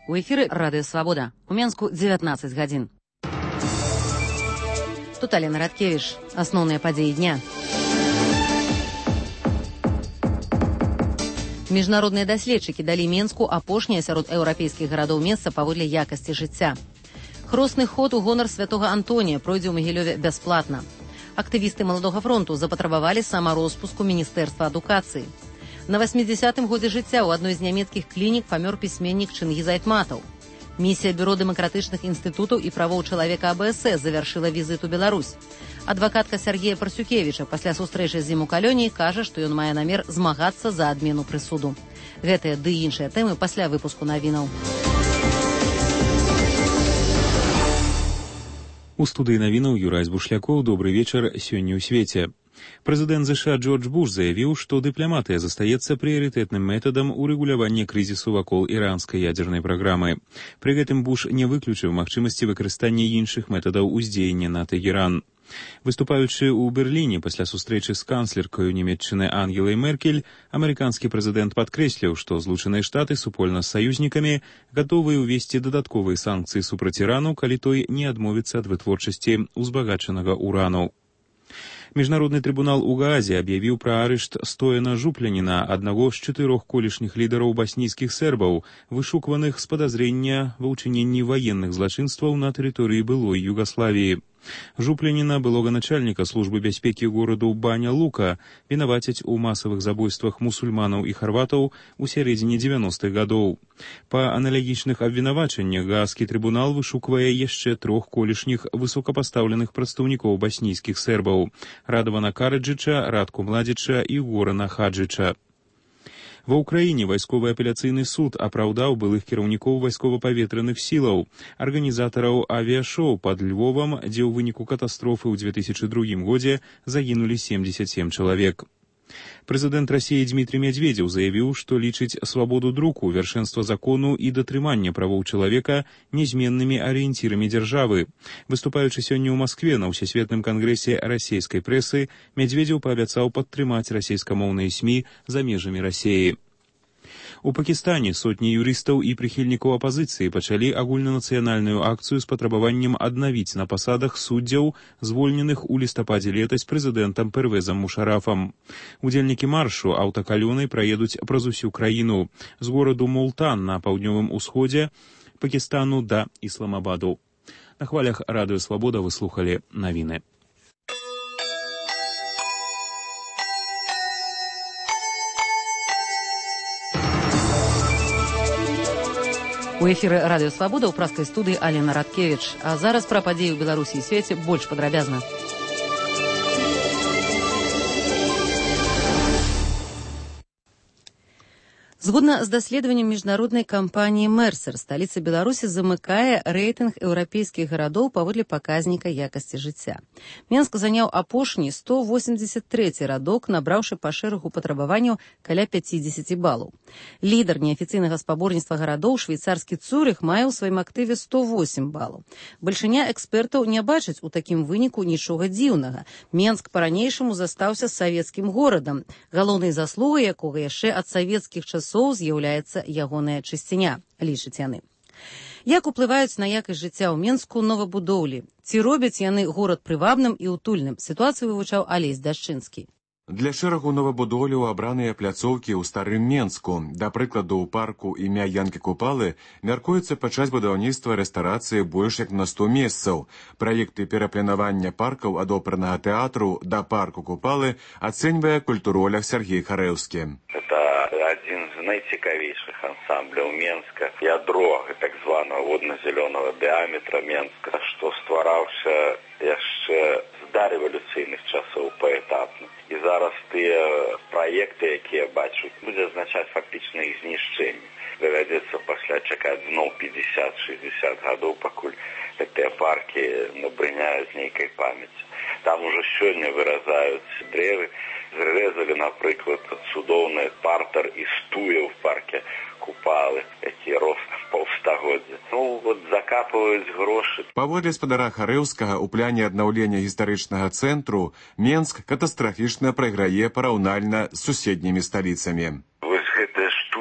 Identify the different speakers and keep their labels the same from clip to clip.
Speaker 1: У эфіры Радыё Свабода. У Менску 19 гадзін. Тут Алена Радкевіч. Асноўныя падзеі дня. Міжнародныя даследчыкі далі Менску апошняе сярод еўрапейскіх гарадоў месца паводле якасці жыцця. Хросны ход у гонар святога Антонія пройдзе ў Магілёве бясплатна. Актывісты Маладога фронту запатрабавалі самароспуску Міністэрства адукацыі. На 80-м годзе жыцця ў адной з нямецкіх клінік памёр пісьменнік Чынгіз Айтматаў. Місія Бюро дэмакратычных інстытутаў і правоў чалавека АБС завяршыла візіт у Беларусь. Адвакатка Сергея Парсюкевіча пасля сустрэчы з ім у Калёні кажа, што ён мае намер змагацца за адмену прысуду. Гэтыя ды іншыя тэмы пасля выпуску навінаў.
Speaker 2: У студыі навінаў Юрай Бушлякоў. Добры вечар. Сёння ў свеце. Прэзідэнт ЗША Джордж Буш заявіў, што дыпламатыя застаецца прыярытэтным метадам урэгулявання крызісу вакол іранскай ядзернай праграмы. Пры гэтым Буш не выключыў магчымасці выкарыстання іншых метадаў уздзеяння на Тэгеран. Выступаючы ў Берліне пасля сустрэчы з канцлеркаю Нямецчыны Ангелай Меркель, амерыканскі прэзідэнт падкрэсліў, што Злучаныя Штаты супольна з саюзнікамі гатовыя ўвесці дадатковыя санкцыі супраць Ірану, калі той не адмовіцца ад вытворчасці узбагачанага урану. Міжнародны трыбунал у Гаазе аб'явіў пра арышт Стояна Жупляніна, аднаго з 4 колішніх лідараў баснійскіх сербаў, вышукваных з падазрення ва ўчыненні ваенных злачынстваў на тэрыторыі былой Югаславіі. Жупляніна, былога начальніка службы бяспекі гораду Баня Лука, вінавацяць у масавых забойствах мусульманаў і харватаў у сярэдзіне 90-х гадоў. Па аналагічных абвінавачаннях Гаазскі трыбунал вышуквае яшчэ 3 колішніх высокапастаўленых прадстаўнікоў баснійскіх сербаў – Радавана Караджыча, Радку Младзіча і Горана Хаджыча. Ва ўкраіне вайсковы апеляцыйны суд апраўдаў былых кіраўнікоў вайскова-паветраных сілаў, арганізатараў авіашоу пад Львовам, дзе ў выніку катастрофы ў 2002 годзе загінулі 77 чалавек. Прэзідэнт Расіі Дмітрый Медведзеў заявіў, што лічыць свабоду друку, вяршэнства закону і датрымання правоў чалавека нязменнымі арыенцірамі дзяржавы. Выступаючы сёння ў Маскве на ўсесветным кангрэсе расійскай прэсы, Медведзеў паабяцаў падтрымаць расійскамоўныя СМІ за межамі Расіі. У Пакістане сотні юрыстаў і прыхільнікаў апазіцыі пачалі агульнанацыянальную акцыю з патрабаваннем аднавіць на пасадах суддзяў, звольненых у лістападзе летась прэзідэнтам Первезам Мушарафам. Удзельнікі маршу аўтакалёнай праедуць праз усю краіну, з гораду Мултан на паўднёвым усходзе Пакістану да Ісламабаду. На хвалях Радыё Свабода вы слухалі навіны.
Speaker 1: У эфіры Радыё Свабода ў праскай студыі Алена Радкевіч. А зараз пра падзеі ў Беларусі і свеце больш падрабязна. Згодна з даследаваннем міжнароднай кампаніі Мерсер, сталіца Беларусі замыкае рэйтынг еўрапейскіх гарадоў паводле паказніка якасці жыцця. Менск заняў апошні 183 радок, набраўшы па шэрагу патрабаванняў каля 50 балаў. Лідар неафіцыйнага спаборніцтва гарадоў, швейцарскі Цюрых, мае ў сваім актыве 108 балаў. Бальшыня экспертаў не бачыць у такім выніку нічога дзіўнага. Менск па-ранейшаму застаўся савецкім горадам, галоўнай заслугай якога яшчэ ад савецкіх часоў з'яўляецца ягоная чысціня, лічаць яны. Як уплываюць на якасць жыцця ў Менску новабудоўлі? Ці робяць яны горад прывабным і утульным? Сітуацыю вывучаў Алесь Дашчынскі.
Speaker 3: Для шэрагу новабудоўляў абраныя пляцоўкі ў старым Менску. Да прыкладу, ў парку імя Янкі Купалы мяркуецца пачаць будаўніцтва рэстарацыі больш як на 100 месцаў. Праекты перапланавання паркаў ад опернага тэатру да парку Купалы ацэньвае культуролог Сергей Харэўскі.
Speaker 4: Адзін з найцікавейшых ансамбляў Менска, ядро так званага водна-зялёнага дыаметра Менска, што ствараўся яшчэ з дарэвалюцыйных часоў паэтапна. І зараз тыя праекты, якія бачу, будзе азначаць фактычна іх знішчэнне. Давядзецца пасля чакаць зноў 50-60 гадоў, пакуль гэтыя паркі набрыняюць нейкай памяці. Там ужо сёння выразаюць дрэвы, зрэзалі, напрыклад, цудоўны партер і стуя ў парке Купалы, які рос паўстагоддзя. Закапваюць грошы.
Speaker 3: Паводле спадара Харэўскага, у пляне аднаўлення гістарычнага цэнтру Менск катастрафічна прайграе параўнальна з суседнімі сталіцамі.
Speaker 4: Вось гэтая штука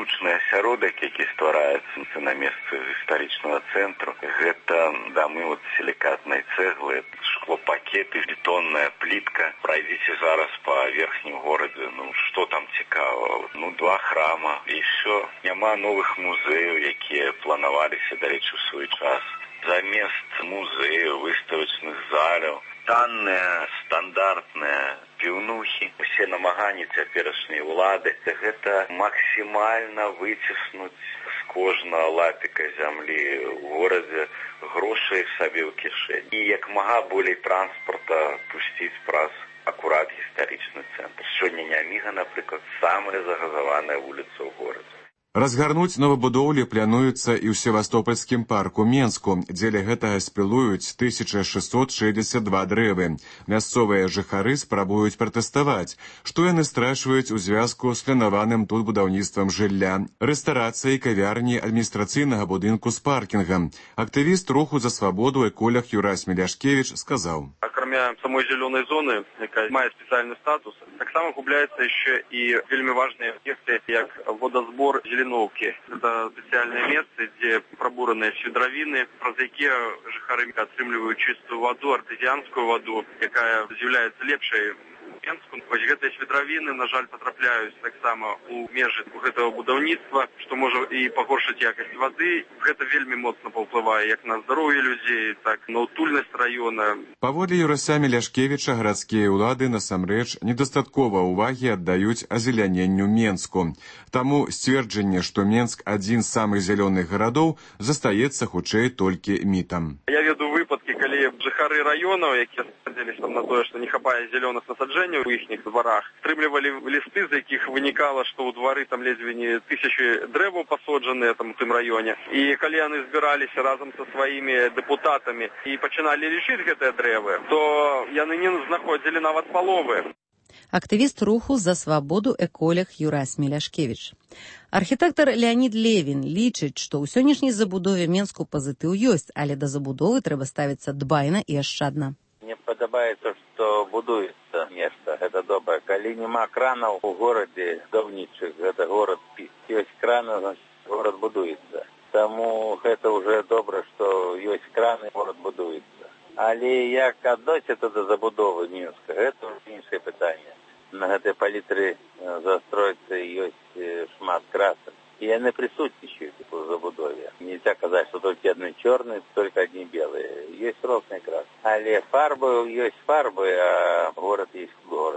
Speaker 4: штучны асяродак, які ствараецца на месцы гістарычнага цэнтру. Гэта дамы от сілікатнай цэглы, шклопакеты, бетонная плітка. Пройдите зараз по верхнім горадзе, што там цікава? 2 храма і ўсё. Няма новых музеяў, якія планаваліся, дарэчы, у свой час. Замест музеяў, выставачных заляў, танныя, стандартныя піўнухі. Усе намаганні цяперашняй улады гэта максімальна выціснуць з кожнага лапіка зямлі ў горадзе грошай сабе ў кішэнь. І як мага болей транспарта пусціць праз акурат гістарычны цэнтр. Сёння Няміга, напрыклад, самая загазаваная вуліца ў горадзе.
Speaker 3: Разгарнуць новабудоўлі плануецца і ў Севастопольскім парку Менску, дзеля гэтага спілуюць 1662 дрэвы. Мясцовыя жыхары спрабуюць пратэставаць, што яны страчваюць у звязку з планаваным тут будаўніцтвам жылля, рэстарацыяй кавярні адміністрацыйнага будынку з паркінгам. Актывіст руху за свабоду эколог Юрась Міляшкевіч сказаў.
Speaker 5: Акрамя самой зеленой зоны, якая мае спецыяльны статус, таксама губляецца яшчэ і вельмі важныя об'екты, як водазбор Зеленовки. Это специальное место, где пробуранные свідравіны, праз якія жыхары атрымліваюць чистую воду, артезіанскую воду, якая з'яўляецца лепшай Менску. Вось гэтыя свідравіны, на жаль, потрапляюць таксама у межы гэтага будаўніцтва, што можа і пагоршыць якасць вады. Гэта вельмі моцна паўплывае як на здароўе людзей, так на утульнасць раёна.
Speaker 3: Паводле Юрася Міляшкевіча, гарадскія ўлады насамрэч недастаткова ўвагі аддаюць азеляненню Менску. Таму сцверджанне, што Менск адзін з самых зялёных гарадоў, застаецца хутчэй толькі мітам.
Speaker 5: Я веду выпадкі, калі жыхары раёнаў, якія спадзяліся на тое, што не хапае зялёных насаджэнняў у іхніх дварах, атрымлівалі лісты, з якіх вынікала, што ў двары там ледзьве не 1000 дрэваў пасаджаныя там у тым раёне. І калі яны збіраліся разам са сваімі дэпутатамі і пачыналі лічыць гэтыя дрэвы, то яны не знаходзілі нават паловы.
Speaker 1: Актывіст руху за свабоду эколог Юрась Міляшкевіч. Архітэктар Леонід Левін лічыць, што ў сённяшняй забудове Менску пазітыў ёсць, але да забудовы трэба ставіцца дбайна і ашчадна.
Speaker 6: Мне падабаецца, што будуецца нешта, гэта добра. Калі няма кранаў у горадзе даўнічых, гэта горад спіс. Ёсць краны, значит, горад будуецца. Таму гэта ўжо добра, што ёсць краны, горад будуецца. Але як адносіцца да забудовы Мінска, гэта ўжо іншае пытанне. На гэтай палітры застройцы ёсць шмат красак. И яны присутствуют в забудове. Нельзя сказать, что только одни черные, только одни белые. Есть разные краски. Але фарбы есть фарбы, а город есть город.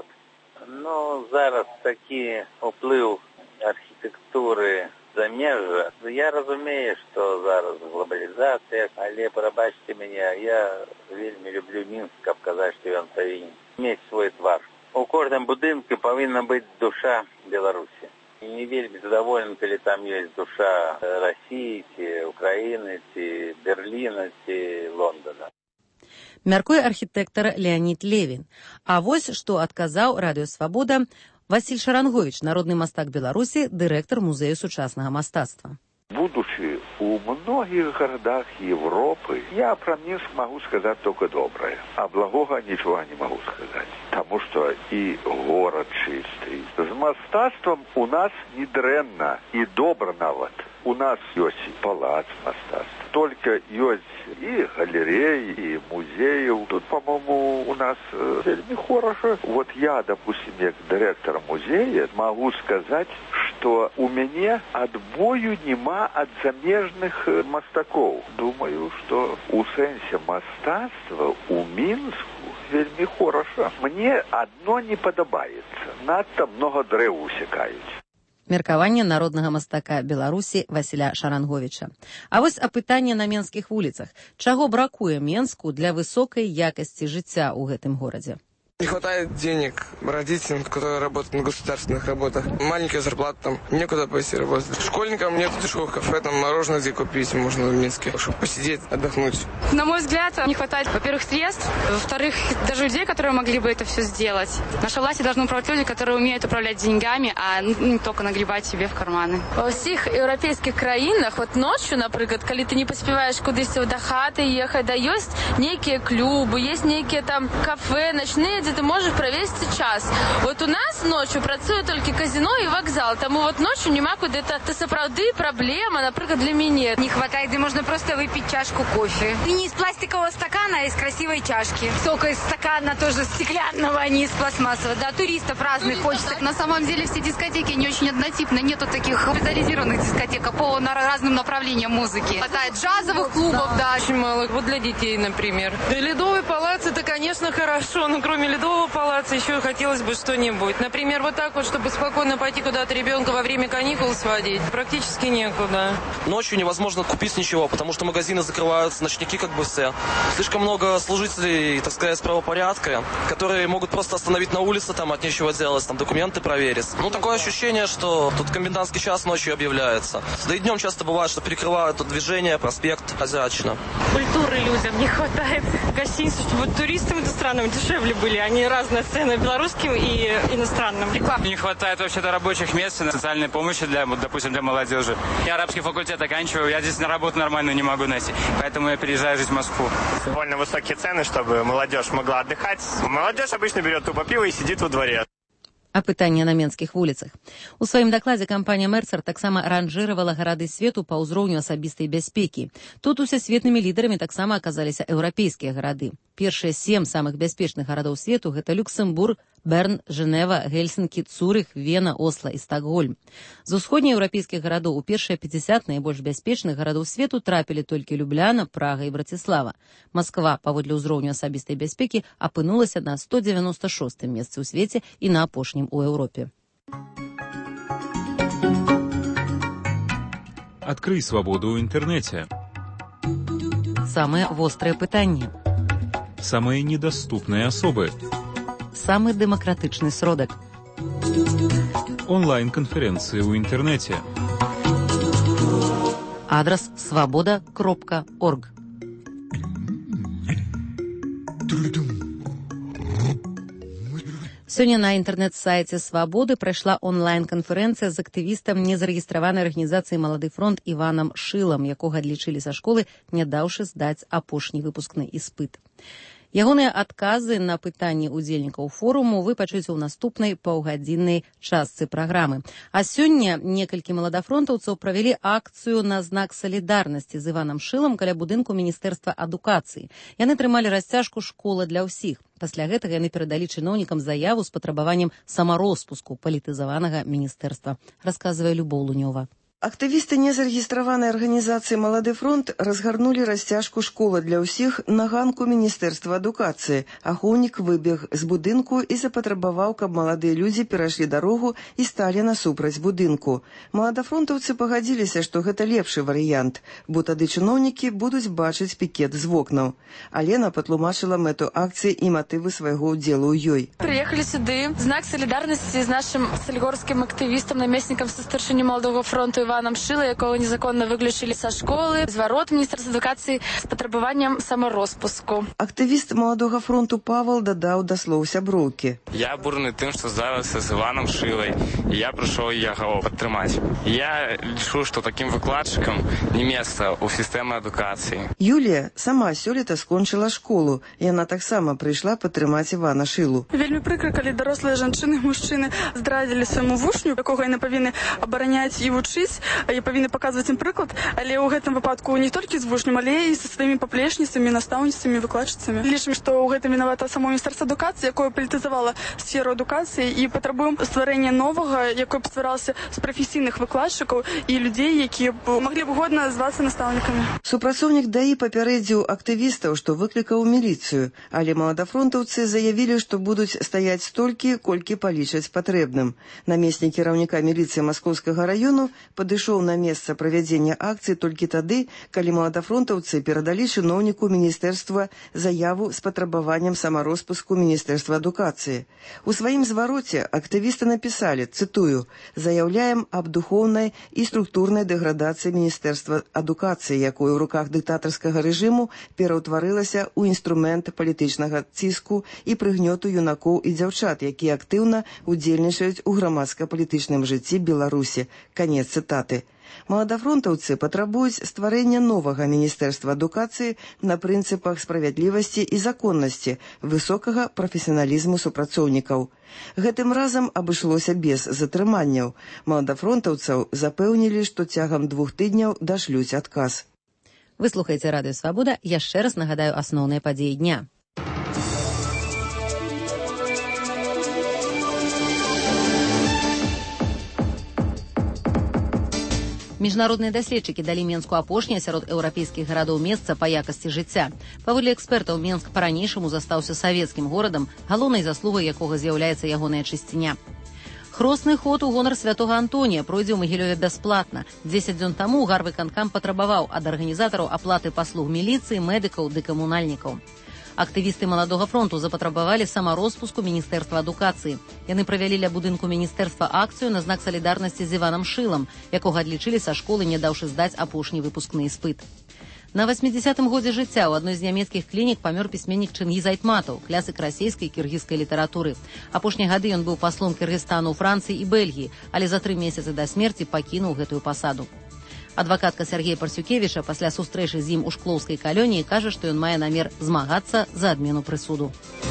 Speaker 6: Ну, зараз такі уплыв архітектури замежжа. Я разумею, что зараз глобализация, але пробачьте меня, я вельми люблю Минск, каб казаць, что он повинен иметь свой твар. У кожному будинку повинна быть душа Беларуси. И не вельми задоволен, коли там есть душа России, ці Украины, ці Берлина, ці Лондона.
Speaker 1: Мяркуе архітэктар Леонід Левін. А вось што адказаў Радыё Свабода Васіль Шаранговіч, народны мастак Беларусі, дырэктар музею сучаснага мастацтва.
Speaker 7: Будучи у многих городах Европы, я про Минск могу сказать только доброе, а благого ничего не могу сказать. Потому что и город чистый. С мастацтвом у нас не дрэнна и добра нават. У нас есть палац мастацтва. Только есть и галереи, и музеи. Тут, по-моему, у нас вельми хорошо. Вот я, допустим, как директор музея, могу сказать, что у меня отбою нема от замежных мастаков. Думаю, что у сенсе мастацтва у Минску вельми хорошо. Мне одно не подобается. Надто много дрэў усекают.
Speaker 1: Меркаванне народнага мастака Беларусі Васіля Шаранговіча. А вось апытанне на менскіх вуліцах. Чаго бракуе Менску для высокай якасці жыцця ў гэтым горадзе?
Speaker 8: Не хватает денег родителям, которые работают на государственных работах. Маленькая зарплата, там некуда пойти работать. Школьникам нет дешевых кафе, там мороженое где купить можно в Минске, чтобы посидеть, отдохнуть.
Speaker 9: На мой взгляд, не хватает, во-первых, средств, во-вторых, даже людей, которые могли бы это все сделать. Наши власти должны управлять люди, которые умеют управлять деньгами, а не только нагребать себе в карманы.
Speaker 10: Во всех европейских краинах, вот ночью, например, когда ты не поспеваешь кудись до хаты ехать, да есть некие клубы, есть некие там кафе, ночные городе ты можешь провести час. Вот у нас ночью працує тільки казино і вокзал, тому вот ночью нема куди. Це справді проблема, наприклад, для мене.
Speaker 11: Не хватает, где можно просто выпить чашку кофе. И не из пластикового стакана, а из красивой чашки. Сока из стакана тоже стеклянного, а не из пластмассового. Да, туристов разных хочется.
Speaker 9: На самом деле все дискотеки не очень однотипны. Нету таких специализированных дискотек по разным направлениям музыки. Хватает джазовых клубов, да.
Speaker 12: Очень мало. Вот для детей, например. Да, Ледовый палац это, конечно, хорошо, но кроме Ледового палаца еще хотелось бы что-нибудь. Например, вот так вот, чтобы спокойно пойти куда-то ребенка во время каникул сводить, практически некуда.
Speaker 13: Ночью невозможно купить ничего, потому что магазины закрываются, ночники как бы все. Слишком много служителей, так сказать, правопорядка, которые могут просто остановить на улице, там от нечего делать, там документы проверить. Ну, такое ощущение, что тут комендантский час ночью объявляется. Да и днем часто бывает, что перекрывают тут движение, проспект Азиатчина.
Speaker 12: Культуры людям не хватает. Гостиницы, чтобы туристам иностранным дешевле были, а не разные цены белорусским и иностранным.
Speaker 14: Не хватает вообще-то рабочих мест, социальной помощи, допустим, для молодежи. Я арабский факультет оканчиваю, я здесь на работу нормальную не могу найти, поэтому я переезжаю жить в Москву.
Speaker 15: Довольно высокие цены, чтобы молодежь могла отдыхать. Молодежь обычно берет тупо пиво и сидит во дворе.
Speaker 1: Апытанне на менскіх вуліцах. У сваім дакладзе кампанія Мерсер таксама ранжыравала гарады свету па ўзроўню асабістай бяспекі. Тут усесветнымі лідарамі таксама аказаліся еўрапейскія гарады. Першыя 7 самых бяспечных гарадоў свету – гэта Люксембург, Берн, Женева, Гельсінкі, Цурых, Вена, Осла і Стокгольм. З усходнееўрапейскіх гарадоў у першыя 50 найбольш бяспечных гарадоў свету трапілі толькі Любляна, Прага і Браціслава. Масква, паводле ўзроўню асабістай бяспекі, апынулася на 196-м месцы ў свеце і на апошнім у Еўропе.
Speaker 2: Открый свободу ў інтэрнэце.
Speaker 1: Самыя вострыя пытанні.
Speaker 2: Самые недоступные особы.
Speaker 1: Самый демократичный сродок.
Speaker 2: Онлайн-конференции в интернете.
Speaker 1: Адрес svoboda.org. Сёння на інтэрнэт-сайце «Свабоды» прайшла онлайн-канферэнцыя з актывістам незарэгістраванай арганізацыі «Малады фронт» Іванам Шылам, якога адлічылі са школы, не даўшы здаць апошні выпускны іспыт. Ягоныя адказы на пытанні удзельнікаў форуму вы пачуеце ў наступнай паўгадзіннай частцы праграмы. А сёння некалькі маладафронтаўцаў правялі акцыю на знак салідарнасці з Іванам Шылам каля будынку Міністэрства адукацыі. Яны трымалі расцяжку «Школа для ўсіх». Пасля гэтага яны перадалі чыноўнікам заяву з патрабаваннем самароспуску палітызаванага міністэрства, расказвае Любоў Лунёва.
Speaker 16: Актывісты незарэгістраванай арганізацыі «Малады фронт» разгарнулі расцяжку «Школа для ўсіх» на ганку Міністэрства адукацыі. Ахоўнік выбег з будынку і запатрабаваў, каб маладыя людзі перайшлі дарогу і сталі насупраць будынку. Маладафронтаўцы пагадзіліся, што гэта лепшы варыянт, бо тады чыноўнікі будуць бачыць пікет з вокнаў. Алена патлумачыла мэту акцыі і матывы свайго ўдзелу ў ёй.
Speaker 10: Приехали сюды в знак солидарности с нашим сальгорским активистом, наместником со старшини Молодого фронта Иваном Шила, якого незаконно выключили со школы, з ворот Міністерства адукації з патрабаванням саморозпуску.
Speaker 16: Активіст Молодого фронту Павел додав до слов сяброўкі.
Speaker 14: Я бурны тым, што звязався з Іваном Шилай, і я прийшов його підтримати. Я лічу, што таким выкладчыкам не месца ў сістэмы адукацыі.
Speaker 16: Юлія сама сёлета скончыла школу. Яна таксама прыйшла падтрымаць Івана Шилу.
Speaker 17: Вельмі прыкра, калі дарослыя жанчыны і мужчыны здрадзілі свайму вучню, якога яны павінны абараняць і вучыць, я павінна паказваць ім прыклад, але ў гэтым выпадку не толькі з вучнем, але і са сваімі паплечніцамі, настаўніцамі, выкладчыцамі. Лічым, што ў гэтым вінавата само Міністэрства адукацыі, якое палітызавала сферу адукацыі, і патрабуем стварэння новага, якое б стваралася з прафесійных выкладчыкаў і людзей, якія б маглі б годна звацца настаўнікамі.
Speaker 16: Супрацоўнік ДАІ папярэдзіў актывістаў, што выклікаў міліцыю, але маладафронтаўцы заявілі, што будуць стаяць столькі, колькі палічаць патрэбным. Намеснік кіраўніка міліцыі Маскоўскага раёну падышоў на месца правядзення акцыі толькі тады, калі маладафронтаўцы перадалі чыноўніку міністэрства заяву з патрабаваннем самароспуску Міністэрства адукацыі. У сваім звароце актывісты напісалі, цытую, «Заяўляем аб духоўнай і структурнай дэградацыі Міністэрства адукацыі, якое ў руках дыктатарскага рэжыму пераўтварылася ў інструмент палітычнага ціску і прыгнёту юнакоў і дзяўчат, якія актыўна удзельнічаюць у грамадска-палітычным жыцці Беларусі». Канец цытаты. рэзультаты. Маладафронтаўцы патрабуюць стварэння новага міністэрства адукацыі на прынцыпах справядлівасці і законнасці, высокага прафесіяналізму супрацоўнікаў. Гэтым разам абышлося без затрыманняў. Маладафронтаўцаў запэўнілі, што цягам 2 тыдняў дашлюць адказ.
Speaker 1: Вы слухаеце Радыё Свабода. Яшчэ раз нагадаю асноўныя падзеі дня. Міжнародныя даследчыкі далі Менску апошняе сярод еўрапейскіх гарадоў месца па якасці жыцця. Паводле экспертаў, Менск па-ранейшаму застаўся савецкім горадам, галоўнай заслугай якога з'яўляецца ягоная чысціня. Хросны ход у гонар святога Антонія пройдзе ў Магілёве бясплатна. 10 дзён таму гарвыканкам патрабаваў ад арганізатараў аплаты паслуг міліцыі, медыкаў ды камунальнікаў. Актывісты Маладога фронту запатрабавалі самароспуску Міністэрства адукацыі. Яны правялі ля будынку міністэрства акцыю на знак салідарнасці з Іванам Шылам, якога адлічылі са школы, не даўшы здаць апошні выпускны іспыт. На 80-м годзе жыцця ў адной з нямецкіх клінік памёр пісьменнік Чынгіз Айтматаў, клясык расійскай і кіргізскай літаратуры. Апошнія гады ён быў паслом Кыргызстану ў Францыі і Бельгіі, але за 3 месяцы да смерці пакінуў гэтую пасаду. Адвакатка Сергея Парсюкевіча пасля сустрэчы з ім у шклоўскай калоніі кажа, што ён мае намер змагацца за адмену прысуду.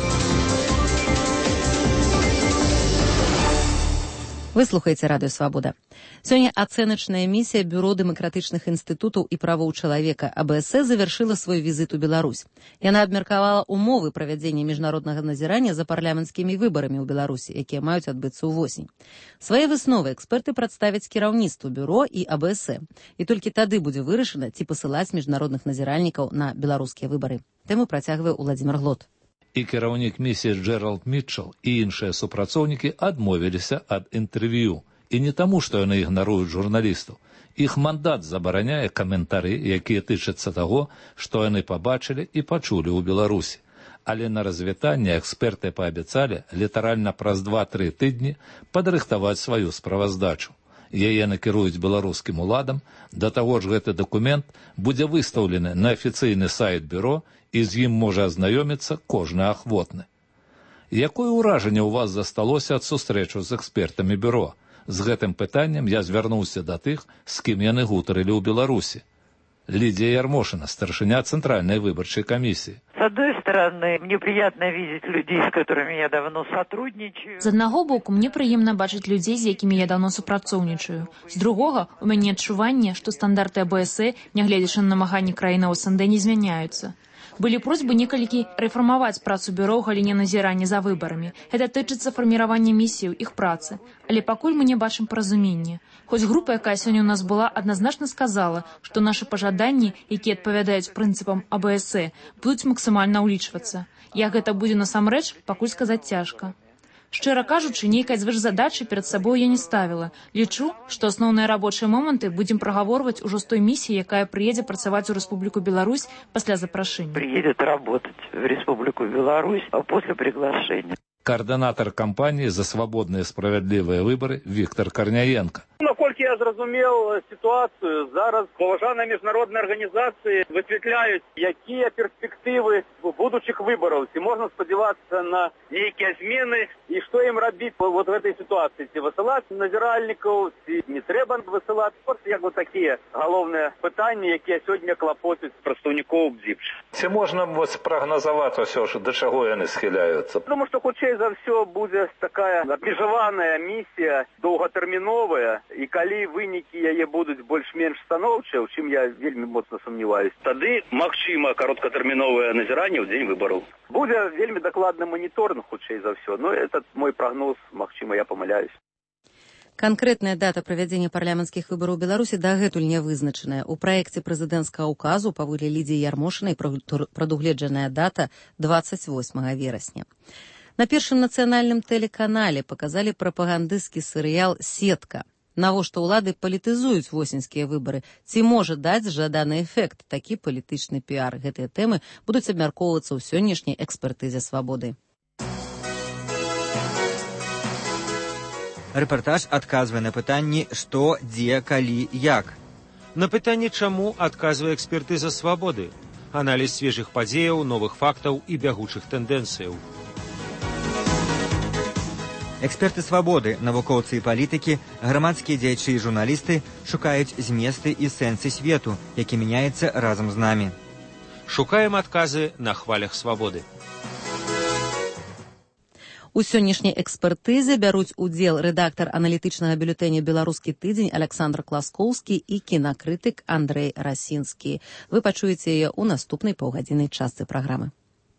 Speaker 1: Вы слухаеце Радыё Свабода. Сёння ацэначная місія Бюро дэмакратычных інстытутаў і правоў чалавека АБС завяршыла свой візіт у Беларусь. Яна абмеркавала умовы правядзення міжнароднага назірання за парламенцкімі выбарамі ў Беларусі, якія маюць адбыцца ўвосень. Свае высновы эксперты прадставяць кіраўніцтву бюро і АБС. І толькі тады будзе вырашана, ці пасылаць міжнародных назіральнікаў на беларускія выбары. Тэму працягвае Уладзімір Глот.
Speaker 18: І кіраўнік місіі Джеральд Мітчел і іншыя супрацоўнікі адмовіліся ад інтэрв'ю. І не таму, што яны ігнаруюць журналістаў. Іх мандат забараняе каментары, якія тычацца таго, што яны пабачылі і пачулі ў Беларусі. Але на развітанне эксперты паабяцалі літаральна праз 2-3 тыдні падрыхтаваць сваю справаздачу. Яе накіруюць беларускім уладам, да таго ж гэты дакумент будзе выстаўлены на афіцыйны сайт бюро, і з ім можа азнаёміцца кожны ахвотны. Якое ўражанне ў вас засталося ад сустрэчу з экспертамі бюро? З гэтым пытаннем я звярнуўся да тых, з кім яны гутарылі ў Беларусі. Лидия Ярмошина, старшиня Центральной выборчей комиссии.
Speaker 19: С одной стороны, мне приятно видеть людей, с которыми я давно сотрудничаю.
Speaker 20: З аднаго боку, мне прыемна бачыць людзей, з якімі я давно супрацоўнічаю. З другога, у мяне адчуванне, што стандарты АБС, нягледзячы на намаганні краін СНД, не змяняюцца. Былі просьбы некалькі рэфармаваць працу бюро ў галіне назірання за выбарамі. Гэта тычыцца фарміравання місіяў, іх працы. Але пакуль мы не бачым паразумення. Хоць група, якая сёння ў нас была, адназначна сказала, што нашы пажаданні, якія адпавядаюць прынцыпам АБС, будуць максімальна ўлічвацца. Як гэта будзе насамрэч, пакуль сказаць цяжка. Шчыра кажучы, нейкай звышзадачы перад сабой я не ставіла. Лічу, што асноўныя рабочыя моманты будзем прагаворваць ужо з той місіі, якая прыедзе працаваць у Рэспубліку Беларусь пасля запрашэння.
Speaker 19: Приедет работать в Республику Беларусь после приглашения.
Speaker 18: Координатор кампании «За свободные и справедливые выборы» Виктор Корняенко.
Speaker 21: Наколькі я зразумел ситуацию, зараз поважаныя міжнародныя арганізацыі высвятляюць, якія перспектывы будучых выбораў. Ці можна спадзявацца на нейкія змены і што ім рабіць вот в этой ситуации? Ці высылаць назіральнікаў, ці не трэба высылаць? Вот як вот такія галоўныя пытанні, якія сёння клапочуць прадстаўнікоў БЗІП.
Speaker 18: Ці можна спрагназаваць усё ж, да чаго яны схіляюцца?
Speaker 21: Думаю, што хутчэй за ўсё будзе такая абмежаваная місія, доўгатэрміновая, і калі вынікі яе будуць больш-менш станоўчыя, у чым я вельмі моцна сумняваюсь, тады магчыма кароткатэрміновае назіранне ў дзень выбараў. Будзе вельмі дакладны маніторинг, хутчэй за ўсё, но этот мой прагноз, магчыма, я памыляюсь.
Speaker 1: Канкрэтная дата правядзення парламенцкіх выбараў у Беларусі дагэтуль не вызначаная. У праекце прэзідэнцкага ўказу паводле Лідзіі Ярмошынай прадугледжаная дата 28 верасня. На першым нацыянальным тэлеканале паказалі прапагандысцкі серыял «Сетка». Навошта ўлады палітызуюць восеньскія выбары? Ці можа даць жаданы эфект? Такі палітычны піар. Гэтыя тэмы будуць абмяркоўвацца ў сённяшняй экспертызе «Свабоды».
Speaker 22: Рэпартаж адказвае на пытанні «Што, дзе, калі, як?».
Speaker 23: На пытанне «Чаму?» адказвае экспертыза «Свабоды». Аналіз свежых падзеяў, новых фактаў і бягучых тэндэнцыяў.
Speaker 22: Эксперты свабоды, навукоўцы і палітыкі, грамадскія дзеячы і журналісты шукаюць зместы і сэнсы свету, які мяняецца разам з намі.
Speaker 23: Шукаем адказы на хвалях свабоды.
Speaker 1: У сённяшняй экспертызе бяруць удзел рэдактар аналітычнага бюлетэня «Беларускі тыдзень» Александр Класкоўскі і кінакрытык Андрэй Расінскі. Вы пачуеце яе ў наступнай паўгадзіннай частцы праграмы.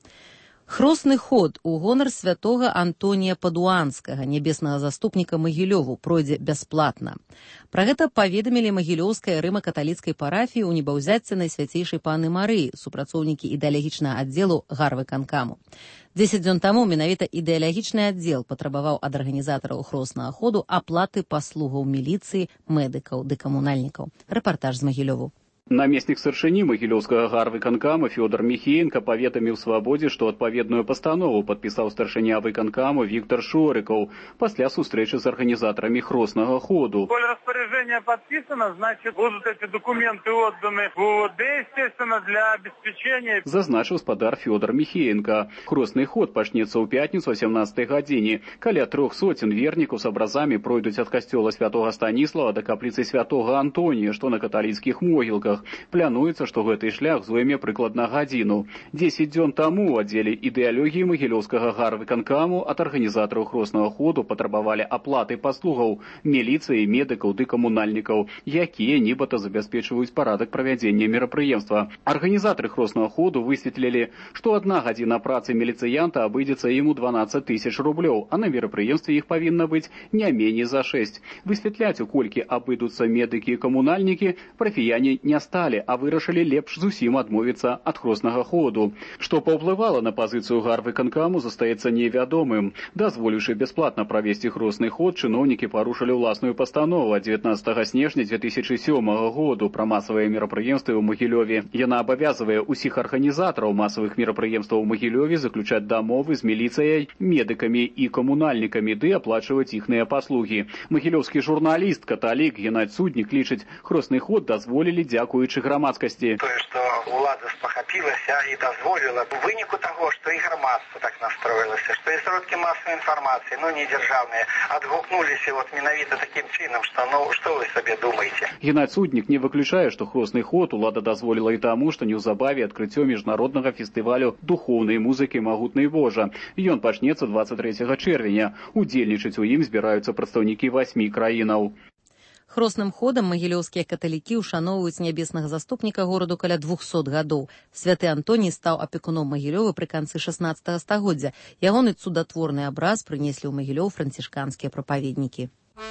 Speaker 1: Хросны ход у гонар святога Антонія Падуанскага, нябеснага заступніка Магілёву, пройдзе бясплатна. Пра гэта паведамілі магілёўская рыма-каталіцкай парафіі ў небаўзяцце Найсвяцейшай Панны Марыі, супрацоўнікі ідэалагічнага аддзелу гарвыканкаму. 10 дзён таму менавіта ідэалагічны аддзел патрабаваў ад арганізатараў хроснага ходу аплаты паслугаў міліцыі, медыкаў ды камунальнікаў. Рэпартаж з Магілёву.
Speaker 3: Намеснік старшыні магілёўскага гарвыканкама Фёдор Міхеенка паведаміў свабодзе, што адпаведную пастанову падпісаў старшыня выканкаму Віктор Шорыкаў пасля сустрэчы з арганізатарамі хроснага ходу.
Speaker 21: Коль распоряжение подписано, значит, будут эти документы отданы в УВД, естественно, для обеспечения.
Speaker 3: Зазначыў спадар Фёдор Міхеенка. Хросны ход пачнецца ў пятніцу 18 гадзіне. Каля 300 вернікаў з абразамі пройдуць ад касцёла святога Станіслава да капліцы святога Антонія, што на каталіцкіх могілках. Плануецца, што гэты шлях зойме прыкладна гадзіну. 10 дзён таму ў аддзеле ідэалогіі магілёўскага гарвыканкаму ад арганізатараў хроснага ходу патрабавалі аплаты паслугаў міліцыі, медыкаў ды камунальнікаў, якія нібыта забяспечваюць парадак правядзення мерапрыемства. Арганізатары хроснага ходу высветлілі, што 1 гадзіна працы міліцыянта абыдзецца ім у 12 000 рублёў, а на мерапрыемстве іх павінна быць не меней за 6. Высветляць, у колькі абыдуцца медыкі і камунальнікі, парафіяне не сталі, а вырашылі лепш зусім адмовіцца ад хроснага ходу. Што паўплывала на пазіцыю гарвыканкаму, застаецца невядомым. Дазволіўшы бясплатна правесці хросны ход, чыноўнікі парушылі ўласную пастанову ад 19 снежня 2007 году пра масавыя мерапрыемствы ў Магілёве. Яна абавязвае ўсіх арганізатараў масавых мерапрыемстваў у Магілёве заключаць дамовы з міліцыяй, медыкамі і камунальнікамі ды аплачваць іхныя паслугі. Магілёўскі журналіст, каталік Геннадзь Суднік лічыць, хросны ход дазволілі дзякуючы грамадскасці.
Speaker 4: Тое, што ўлада спахапілася і дазволіла у выніку таго, што і грамадства так настроілася, што і сродкі масавай інфармацыі, не дзяржаўныя, адгукнуліся менавіта такім чынам, што вы сабе думаеце.
Speaker 3: Геннадзь Суднік не выключае, што хросны ход улада дазволіла і таму, што неўзабаве адкрыццё міжнароднага фестывалю духоўнай музыкі «Магутнай Божа». Ён пачнецца 23 чэрвеня. Удзельнічаць у ім збіраюцца прадстаўнікі 8 краінаў.
Speaker 1: Хросным ходам магілёўскія каталікі ушаноўваюць нябеснага заступніка гораду каля 200 гадоў. Святы Антоній стаў апекуном Магілёва пры канцы 16 стагоддзя. Ягоны цудатворны абраз прынеслі ў Магілёў францішканскія прапаведнікі.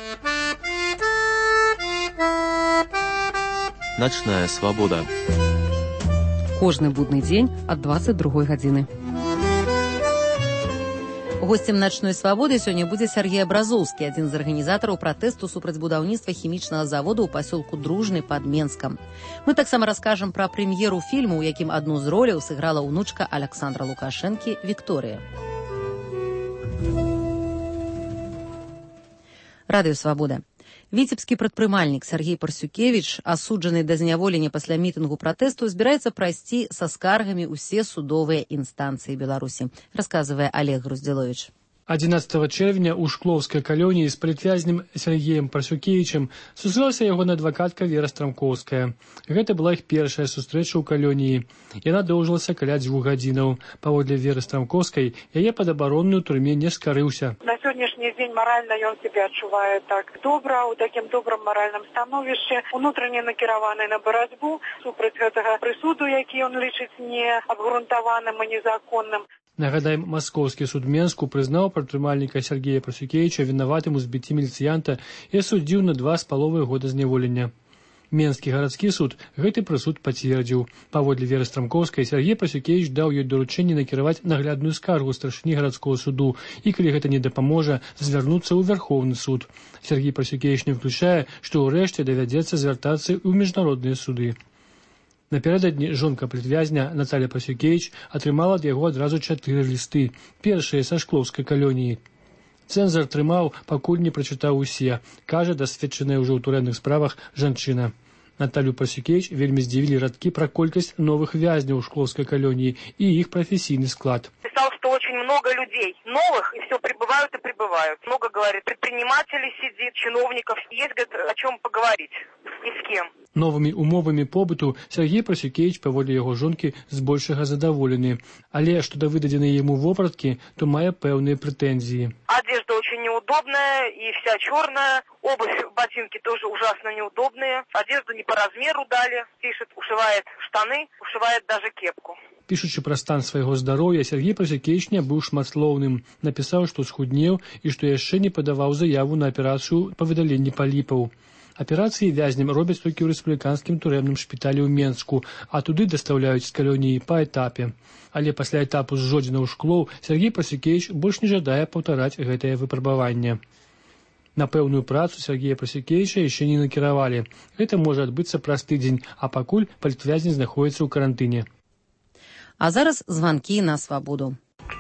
Speaker 5: Начная свабода.
Speaker 1: Кожны будны дзень ад 22 гадзіны. Госцем начной свабоды сёння будзе Сергей Абразоўскі, адзін з арганізатараў пратэсту супраць будаўніцтва хімічнага завода ў пасёлку Дружны пад Менскам. Мы таксама раскажам пра прэм'еру фільму, у якім адну з роляў сыграла ўнучка Александра Лукашэнкі Вікторыя. Радыё Свабода. Віцебскі прадпрымальнік Сергей Парсюкевіч, асуджаны да зняволення пасля мітынгу пратэсту, збіраецца прайсці са скаргамі ўсе судовыя інстанцыі Беларусі, расказвае Олег Груздзіловіч.
Speaker 24: 11 чэрвеня ў шклоўскай калоніі з палітвязнем Сергеем Парсюкевічем сустрэлася ягоная адвакатка Вера Страмкоўская. Гэта была іх першая сустрэча ў калоніі. Яна доўжылася каля 2 гадзінаў. Паводле Веры Страмкоўскай, яе падабаронны ў турме не скарыўся.
Speaker 25: На сённяшні дзень маральна ён себя адчувае так добра, у такім добрым маральным становішчы, унутране накіраваны на барацьбу супраць гэтага прысуду, які ён лічыць неабгрунтаваным і незаконным.
Speaker 24: Нагадаем, маскоўскі суд Менску прызнаў прадпрымальніка Сергея Парсюкевіча вінаватым у збіцці міліцыянта і асудзіў на 2,5 года зняволення. Менскі гарадскі суд гэты прысуд пацвердзіў. Паводле Веры Страмкоўскай, Сергей Парсюкевіч даў ёй даручэнне накіраваць наглядную скаргу старшыні гарадскога суду і, калі гэта не дапаможа, звярнуцца ў Вярхоўны суд. Сергей Парсюкевіч не выключае, што ўрэшце давядзецца звяртацца ў міжнародныя суды. Напярэдадні жонка палітвязня Наталя Парсюкевіч атрымала ад яго адразу 4 лісты, першыя са шклоўскай калоніі. Цэнзар трымаў, пакуль не прачытаў усе, кажа дасведчаная ўжо ў турэмных справах жанчына. Наталю Парсюкевіч вельмі здзівілі радкі пра колькасць новых вязняў у шклоўскай калоніі і іх прафесійны склад.
Speaker 25: Писал, что очень
Speaker 5: очень много людей новых, и все прибывают и прибывают. Много, говорит, предпринимателей сидит, чиновников. Есть, говорит, о чем поговорить и с кем.
Speaker 24: Новымі умовамі побыту Сергей Прасюкевич, паводле яго жонкі, збольшага задаволены. Але што да выдадзенай яму вопраткі, то мае пэўныя прэтэнзіі.
Speaker 5: Одежда очень неудобная и вся черная. Обувь, ботинки тоже ужасно неудобные. Одежду не по размеру дали. Пишет, ушивает штаны, ушивает даже кепку.
Speaker 24: Пішучы пра стан свайго здароўя, Сергей Прасюкевич не быў шматслоўным. Напісаў, што схуднеў і што яшчэ не падаваў заяву на аперацыю па выдаленні паліпаў. Аперацыі вязням робяць толькі ў рэспубліканскім турэмным шпіталі ў Менску, а туды дастаўляюць з калоніі па этапе. Але пасля этапу зжодзіна ў шклоў Сергей Прасюкевич больш не жадае паўтараць гэтае выпрабаванне. На пэўную працу Сергея Прасюкевича яшчэ не накіравалі. Гэта можа адбыцца праз тыдзень, а пакуль палітвязень знаходзіцца ў карантыне.
Speaker 1: А зараз званкі на свабоду.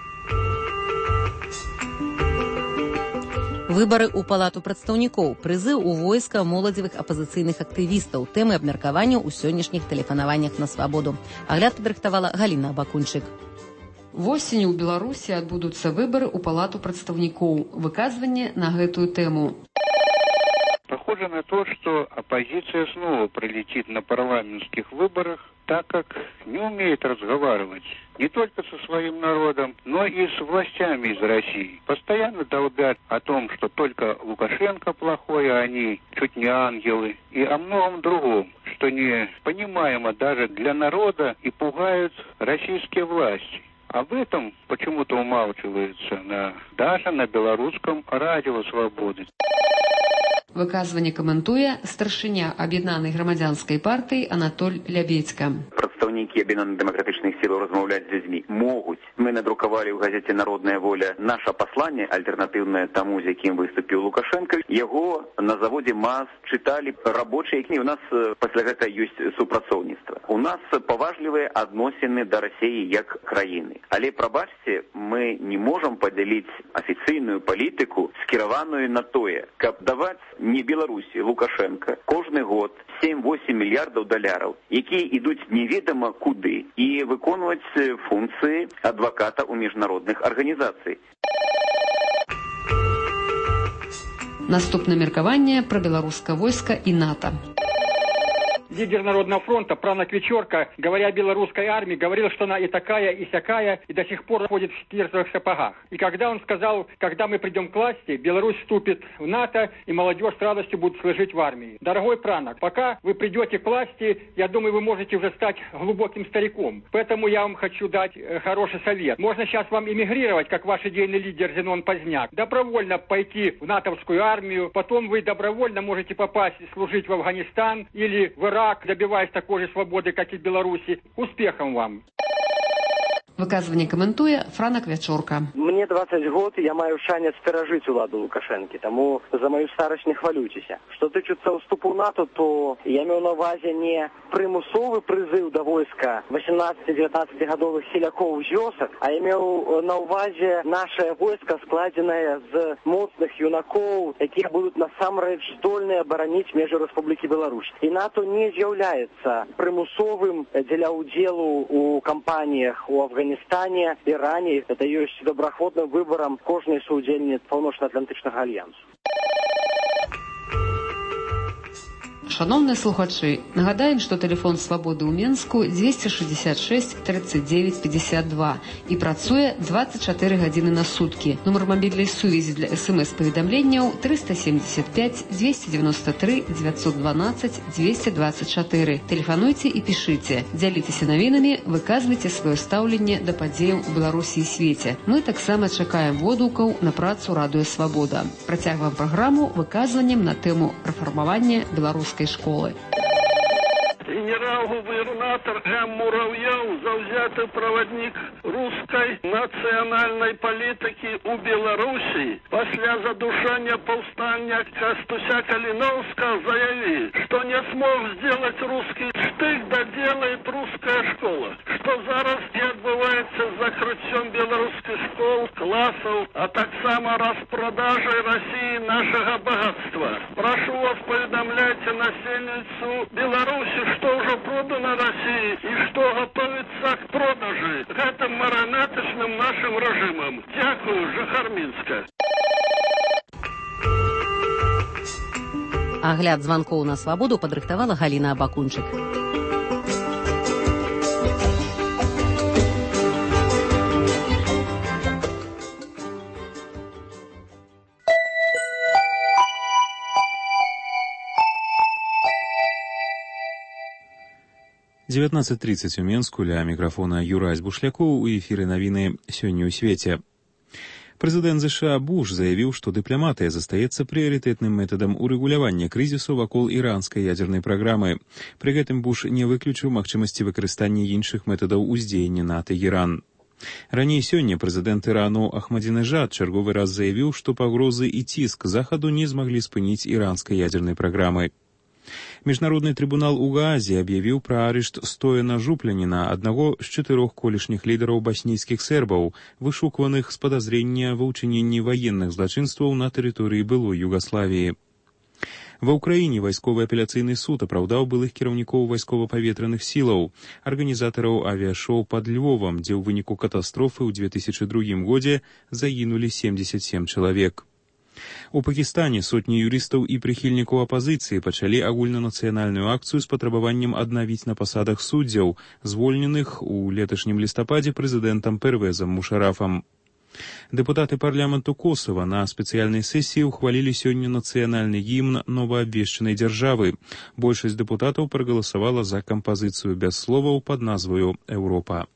Speaker 1: Выбары ў палату прадстаўнікоў, прызыў у войска моладзевых апазіцыйных актывістаў, тэмы абмеркавання ў сённяшніх тэлефанаваннях на свабоду. Агляд падрыхтавала Галіна Абакунчык.
Speaker 6: Восенню ў Беларусі адбудуцца выбары ў палату прадстаўнікоў. Выказванне на гэтую тэму.
Speaker 7: Похоже на то, что оппозиция снова пролетит на парламентских выборах, так как не умеет разговаривать не только со своим народом, но и с властями из России. Постоянно долбят о том, что только Лукашенко плохой, а они чуть не ангелы, и о многом другом, что не понимаемо даже для народа и пугают российские власти. Об этом почему-то умалчивается даже на белорусском радио «Свободы».
Speaker 6: Выказванне каментуе старшыня аб'яднанай грамадзянскай партыі Анатоль Лябедзька.
Speaker 8: Прадстаўнікі аб'яднаных дэмакратычных сілаў размаўляць з людзьмі могуць. Мы надрукавалі ў газеце «Народная воля» наша пасланне, альтэрнатыўнае таму, з якім выступіў Лукашенко. Яго на заводзе МАЗ чыталі рабочыя, і у нас пасля гэта ёсць супрацоўніцтва. У нас паважлівыя адносіны да Расіі як краіны. Але, прабачце, мы не можам падзяліць афіцыйную палітыку, скіраваную на тое, каб даваць не Беларусі, Лукашенко, кожны год 7-8 мільярдаў даляраў, якія ідуць неведама куды, і выконваць функцыі адваката ў міжнародных арганізацый.
Speaker 6: Наступнае меркаванне пра беларускае войска і НАТО.
Speaker 11: Лидер Народного фронта Пранак Вечорка, говоря о белорусской армии, говорил, что она и такая, и сякая, и до сих пор ходит в кирзовых сапогах. И когда он сказал, когда мы придем к власти, Беларусь вступит в НАТО, и молодежь с радостью будет служить в армии. Дорогой Пранак, пока вы придете к власти, я думаю, вы можете уже стать глубоким стариком. Поэтому я вам хочу дать хороший совет. Можно сейчас вам эмигрировать, как ваш идейный лидер Зенон Поздняк, добровольно пойти в натовскую армию, потом вы добровольно можете попасть служить в Афганистан или в Ирак, добиваясь такой же свободы, как и в Беларуси. Успехом вам!
Speaker 6: Выказванне каментуе Франак Вячорка.
Speaker 26: Мне 20 год, я маю шанец перажыць уладу Лукашэнкі, таму за маю старасць не хвалюйцеся. Што тычыцца ўступу ў НАТО, то я меў на ўвазе не прымусовы прызыў да войска 18-19гадовых селякоў з вёсак, а я меў на ўвазе нашае войска, складзенае з моцных юнакоў, якія будуць насамрэч здольныя абараніць межы Рэспублікі Беларусь. І НАТО не з'яўляецца прымусовым дзеля ўдзелу ў кампаніях у Афганістане, Иране. Это есть добраахвотным выбором кожнай суудзельніцы Паўночна-Атлантычнага альянсу.
Speaker 6: Шановныя слухачы, нагадаем, што тэлефон свабоды ў Менску 266 39 52 і працуе 24 гадзіны на суткі. Нумар мабільнай сувязі для СМС-паведамленняў 375 293 912 224. Тэлефануйце і пішыце. Дзяліцеся навінамі, выказвайце сваё стаўленне да падзеяў у Беларусі і свеце. Мы таксама чакаем водгукаў на працу радыё «Свабода». Працягваем праграму выказваннем на тэму рэфармавання беларускай школы.
Speaker 27: Генерал-губернатор М. Муравьев, завзятый проводник русской национальной политики у Беларуси, после задушения повстания Костуся Калиновского заявил, что не смог сделать русский штык, да делает русская школа. Что зараз и отбывается с закрытием белорусских школ, классов, а так само распродажей России нашего богатства. Прошу вас, поведомляйте населенницу Беларуси, что уже продано России и что готовится к продаже гэтым марионеточным нашим режимом. Дякую, Жахарминска.
Speaker 1: Агляд званкоў на свабоду падрыхтавала Галіна Абакунчык.
Speaker 2: — 19:30 у Менску, ля мікрафона Юрась Бушлякоў, у эфіры навіны «Сёння ў свеце». Прэзідэнт США Буш заявіў, што дыпламатыя застаецца прыярытэтным метадам урэгулявання крызісу вакол іранскай ядзернай праграмы. Пры гэтым Буш не выключыў магчымасці выкарыстання іншых метадаў уздзеяння на Тэгеран. Раней сёння прэзідэнт Ірану Ахмадзінежад чарговы раз заявіў, што пагрозы і ціск захаду не змаглі спыніць іранскай ядзернай праграмы. Міжнародны трыбунал у Гаазе аб'явіў пра арышт Стояна Жупляніна, аднаго з 4 колішніх лідараў баснійскіх сербаў, вышукваных з падазрення ва ўчыненні ваенных злачынстваў на тэрыторыі былой Югаславіі. Ва ўкраіне вайсковы апеляцыйны суд апраўдаў былых кіраўнікоў вайскова-паветраных сілаў, арганізатараў авіашоу пад Львовам, дзе ў выніку катастрофы ў 2002 годзе загінулі 77 чалавек. У Пакістане сотні юрыстаў і прыхільнікаў апазіцыі пачалі агульнанацыянальную акцыю з патрабаваннем аднавіць на пасадах суддзяў, звольненых у леташнім лістападзе прэзідэнтам Первезам Мушарафам. Дэпутаты парламенту Косова на спецыяльнай сесіі ухвалілі сёння нацыянальны гімн новаабвешчанай дзяржавы. Большасць дэпутатаў прагаласавала за кампазіцыю без словаў пад назваю «Еўропа».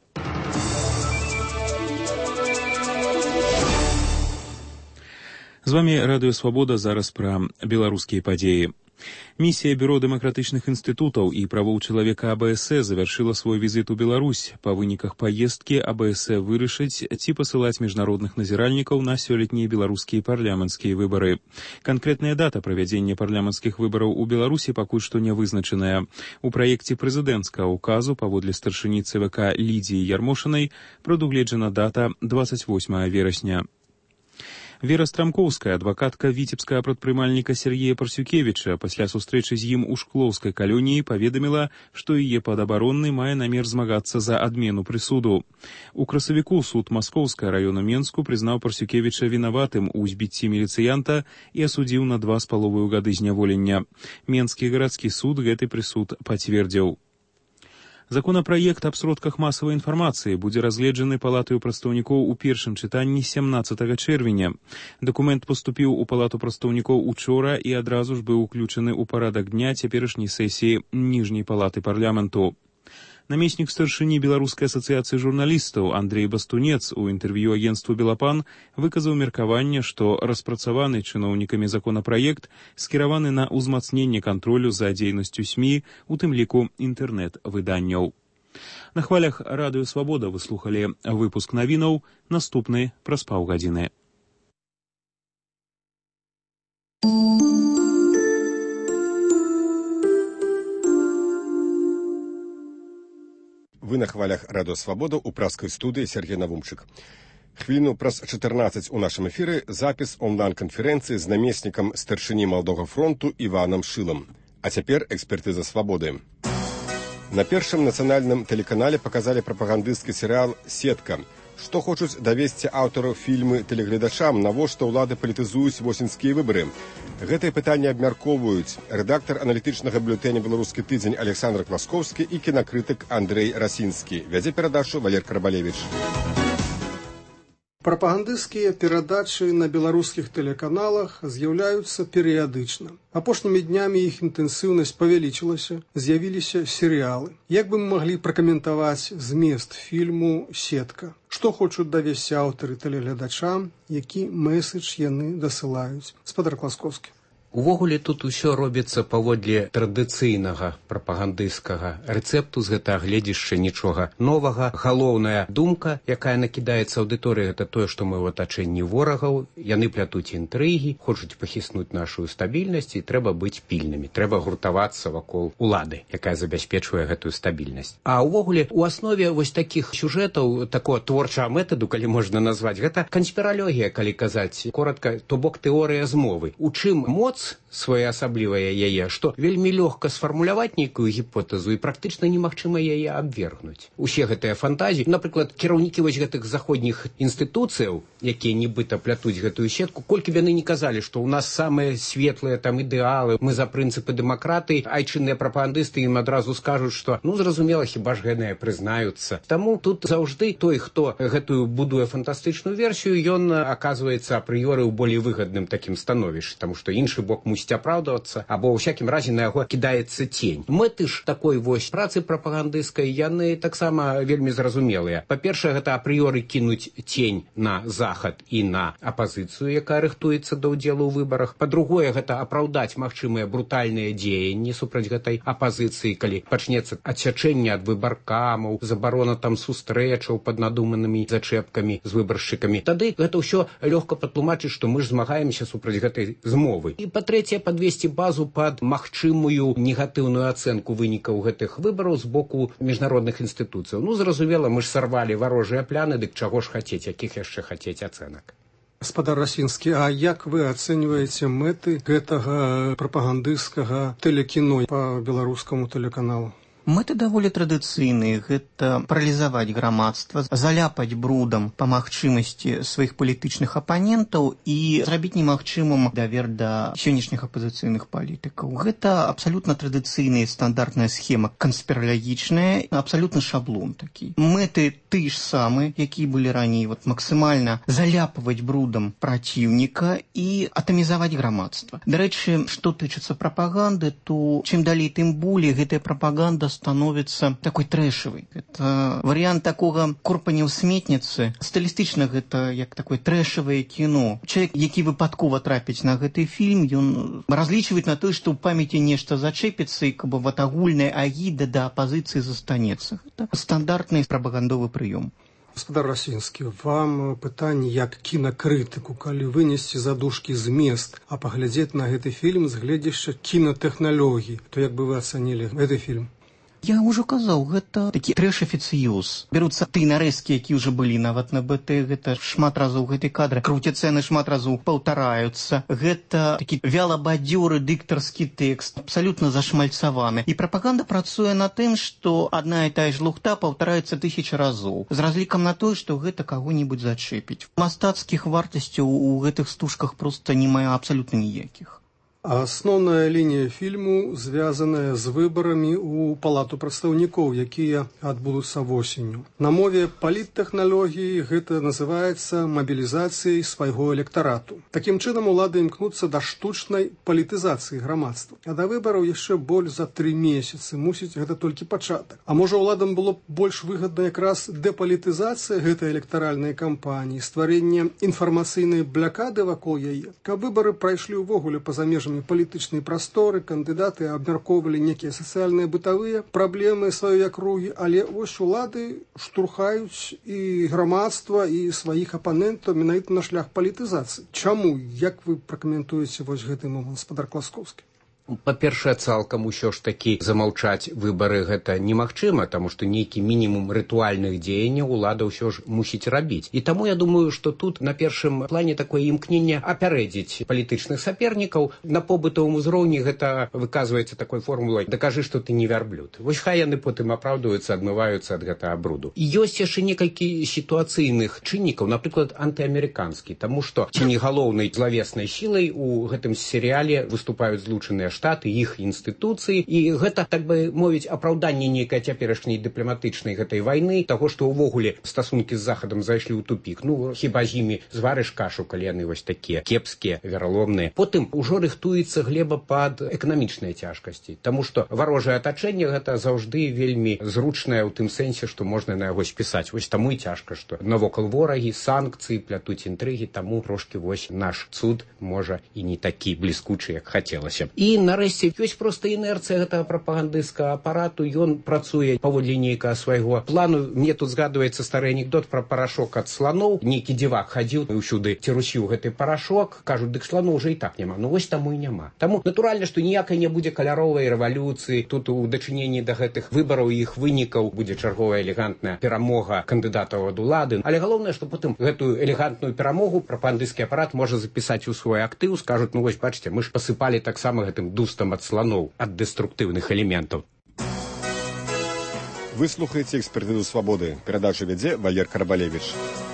Speaker 2: З вами Радыё Свабода, зараз пра беларускія падзеі. Місія Бюро дэмакратычных інстытутаў і правоў чалавека АБС завяршыла свой візіт у Беларусь. Па выніках паездкі АБС вырашыць, ці пасылаць міжнародных назіральнікаў на сёлетнія беларускія парламенцкія выбары. Канкрэтная дата правядзення парламенцкіх выбараў у Беларусі пакуль што не вызначаная. У праекце прэзідэнцкага ўказу паводле старшыні ЦВК Лідзіі Ярмошынай прадугледжана дата 28 верасня. Вера Страмкоўская, адвакатка віцебскага прадпрымальніка Сергея Парсюкевіча, пасля сустрэчы з ім у шклоўскай калоніі паведаміла, што яе падабаронны мае намер змагацца за адмену прысуду. У красавіку суд Маскоўскага раёна Менску прызнаў Парсюкевіча вінаватым у збіцці міліцыянта і асудзіў на 2,5 гады зняволення. Менскі гарадскі суд гэты прысуд пацвердзіў. Законапраект аб сродках масавай інфармацыі будзе разгледжаны палатаю прадстаўнікоў у першым чытанні 17 чэрвеня. Дакумент паступіў у палату прадстаўнікоў учора і адразу ж быў уключаны ў парадак дня цяперашняй сесіі ніжняй палаты парламенту. Намеснік старшыні Беларускай асацыяцыі журналістаў Андрей Бастунец у інтэрв'ю агенцтву «Белапан» выказаў меркаванне, што распрацаваны чыноўнікамі законапраект скіраваны на ўзмацненне кантролю за дзейнасцю СМІ, у тым ліку інтэрнэт-выданняў. На хвалях Радыё Свабода вы слухалі выпуск навінаў, наступны праз паўгадзіны.
Speaker 9: Вы на хвалях Радыё Свабода ў праскай студыі Сергей Навумчык. Хвіліну праз 14 у нашым эфіры запіс онлайн-канферэнцыі з намеснікам старшыні Малдога фронту Іванам Шылам. А цяпер экспертыза свабоды. На першым нацыянальным тэлеканале паказалі прапагандысцкі серыял «Сетка». Што хочуць давесці аўтараў фільмы тэлегледачам, навошта ўлады палітызуюць восеньскія выбары? Гэтае пытанне абмяркоўваюць рэдактар аналітычнага бюлетэня «Беларускі тыдзень» Александр Квасковскі і кінакрытык Андрэй Расінскі. Вядзе перадачу Валер Карабалевіч.
Speaker 10: Прапагандысцкія перадачы на беларускіх тэлеканалах з'яўляюцца перыядычна. Апошнімі днямі іх інтэнсіўнасць павялічылася, з'явіліся серыялы. Як бы мы маглі пракаментаваць змест фільму «Сетка»? Што хочуць давесці аўтары тэлегледачам, які мэсэдж яны дасылаюць? Спадар Квасковскі.
Speaker 12: Увогуле тут усё робіцца паводле традыцыйнага прапагандысцкага рэцэпту, з гэтага гледзішча нічога новага. Галоўная думка, якая накідаецца аўдыторыі, гэта тое, што мы ў атачэнні ворагаў, яны плятуць інтрыгі, хочуць пахіснуць нашу стабільнасць, і трэба быць пільнымі, трэба гуртавацца вакол улады, якая забяспечвае гэтую стабільнасць. А ўвогуле у аснове вось такіх сюжэтаў, такого творчага метаду, калі можна назваць, гэта канспіралогія, калі казаць коратка, то бок тэорыя змовы. У чым моц риц своеасаблівая яе, што вельмі лёгка сфармуляваць нейкую гіпотэзу і практычна немагчыма яе абвергнуць. Усе гэтыя фантазіі, напрыклад, кіраўнікі вось гэтых заходніх інстытуцыяў, якія нібыта плятуць гэтую сетку, колькі б яны не казалі, што ў нас самыя светлыя там ідэалы, мы за прынцыпы дэмакратыі, айчынныя прапагандысты ім адразу скажуць, што ну зразумела, хіба ж гэтыя прызнаюцца. Таму тут заўжды той, хто гэтую будуе фантастычную версію, ён аказваецца апрыёры ў болей выгадным такім становішчы, таму што іншы бок мусіць апраўдвацца, або ў всякім разе на яго кідаецца цень. Мэты ж такой вось працы прапагандысцкай, яны таксама вельмі зразумелыя. Па-першае, гэта апрыёры кінуць цень на захад і на апазіцыю, якая рыхтуецца да ўдзелу ў выбарах. Па-другое, гэта апраўдаць магчымыя брутальныя дзеянні супраць гэтай апазіцыі, калі пачнецца адсячэнне ад выбаркамаў, забарона там сустрэчаў пад надуманымі зачэпкамі з выбаршчыкамі. Тады гэта ўсё лёгка патлумачыць, што мы ж змагаемся супраць гэтай змовы. І па-трэцяе, падвесці базу пад магчымую негатыўную ацэнку вынікаў гэтых выбараў з боку міжнародных інстытуцыяў. Ну, зразумела, мы ж сарвалі варожыя пляны, дык чаго ж хацець, якіх яшчэ хацець ацэнак.
Speaker 10: Гаспадар Расінскі, а як вы ацэньваеце мэты гэтага прапагандысцкага тэлекіно па беларускаму тэлеканалу?
Speaker 13: Мэты даволі традыцыйныя. Гэта паралізаваць грамадства, заляпаць брудам па магчымасці сваіх палітычных апанентаў і зрабіць немагчымым давер да сённяшніх апазіцыйных палітыкаў. Гэта абсалютна традыцыйная стандартная схема, канспіралагічная, абсалютна шаблон такі. Мэты ты ж самы, якія былі раней, максімальна заляпваць брудам праціўніка і атамізаваць грамадства. Дарэчы, што тычыцца прапаганды, то чым далей, тым болей гэтая прапаганда становіцца такой трэшавай. Это варыянт такога корпання ў сметніцы. Стылістычна гэта як такое трэшавае кіно. Чалавек, які выпадкова трапіць на гэты фільм, ён разлічваць на тое, што ў памяці нешта зачэпіцца і каб агульная агіда да апазіцыі застанецца. Гэта стандартны прапагандовы прыём.
Speaker 10: Гаспадар Расінскі, вам пытанне як кінакрытыку, калі вынесці задушкі змест, а паглядзець на гэты фільм з гледзяшча кінатэхналогій, то як бы вы ацанілі гэты фільм?
Speaker 13: Я ўжо казаў, гэта такі трэш-афіцыёз. Бяруцца тыя нарэзкі, якія ўжо былі нават на БТ, гэта шмат разоў гэты кадры, круцяцца яны шмат разоў паўтараюцца. Гэта такі вялабадзёры дыктарскі тэкст, абсалютна зашмальцаваны. І прапаганда працуе на тым, што адна і тая ж лухта паўтараецца 1000 разоў, з разлікам на тое, што гэта каго-небудзь зачэпіць. Мастацкіх вартасцяў у гэтых стужках проста не мае абсалютна ніякіх.
Speaker 10: А асноўная лінія фільму звязаная з выбарамі ў палату прадстаўнікоў, якія адбудуцца восенню. На мове паліттэхналогіі гэта называецца мабілізацыяй свайго электарату. Такім чынам улады імкнуцца да штучнай палітызацыі грамадства. А да выбараў яшчэ больш за 3 месяцы. Мусіць, гэта толькі пачатак. А можа, уладам было б больш выгадна якраз дэпалітызацыя гэтай электаральнай кампаніі, стварэнне інфармацыйнай блякады вакол яе, каб выбары прайшлі ўвогуле па-за межамі палітычнай прасторы, кандыдаты абмяркоўвалі некія сацыяльныя бытавыя праблемы сваёй акругі, але вось улады штурхаюць і грамадства, і сваіх апанентаў менавіта на шлях палітызацыі. Чаму? Як вы пракаментуеце вось гэты момант, гаспадар Класкоўскі?
Speaker 12: Па-першае, цалкам усё ж такі замаўчаць выбары гэта немагчыма, таму што нейкі мінімум рытуальных дзеянняў улада ўсё ж мусіць рабіць. І таму я думаю, што тут на першым плане такое імкненне апярэдзіць палітычных сапернікаў. На побытавым узроўні гэта выказваецца такой формулай «дакажы, што ты не вярблюд». Вось хай яны потым апраўдваюцца, адмываюцца ад гэтага бруду. І ёсць яшчэ некалькі сітуацыйных чыннікаў, напрыклад, антыамерыканскі, таму што ці не галоўнай злавеснай сілай у гэтым серыяле выступаюць злучаныя штаты, іх інстытуцыі, і гэта, так бы мовіць, апраўданне нейкай цяперашняй дыпламатычнай гэтай вайны, таго, што ўвогуле стасункі з Захадам зайшлі ў тупік. Ну, хіба з імі зварыш кашу, калі яны вось такія кепскія, вераломныя. Потым ужо рыхтуецца глеба пад эканамічныя цяжкасці, таму што варожае атачэнне гэта заўжды вельмі зручнае ў тым сэнсе, што можна на яго спісаць. Вось таму і цяжка, што навокал ворагі, санкцыі, плятуць інтрыгі, таму трошкі вось наш цуд можа і не такі бліскучы, як хацелася. І нарэшце ёсць проста інерцыя гэтага прапагандысцкага апарату, ён працуе паводле нейкага свайго плану. Мне тут згадваецца стары анекдот пра парашок ад сланоў. Нейкі дзівак хадзіў ўсюды цірусіў гэты парашок, кажуць, дык сланоў уже і так няма. Ну вось таму і няма. Таму натуральна, што ніякай не будзе каляровай рэвалюцыі. Тут у дачыненні да гэтых выбараў і іх вынікаў будзе чарговая элегантная перамога кандыдатаў ад улады. Але галоўнае, што потым гэтую элегантную перамогу прапагандысцкі апарат можа запісаць у свой актыў, скажуць, ну вось бачыце, мы ж пасыпалі таксама гэтым дустам ад сланоў, ад дэструктыўных элементаў.
Speaker 9: Вы слухаеце «Экспертызу свабоды». Перадачу вядзе Валер Карабалевіч.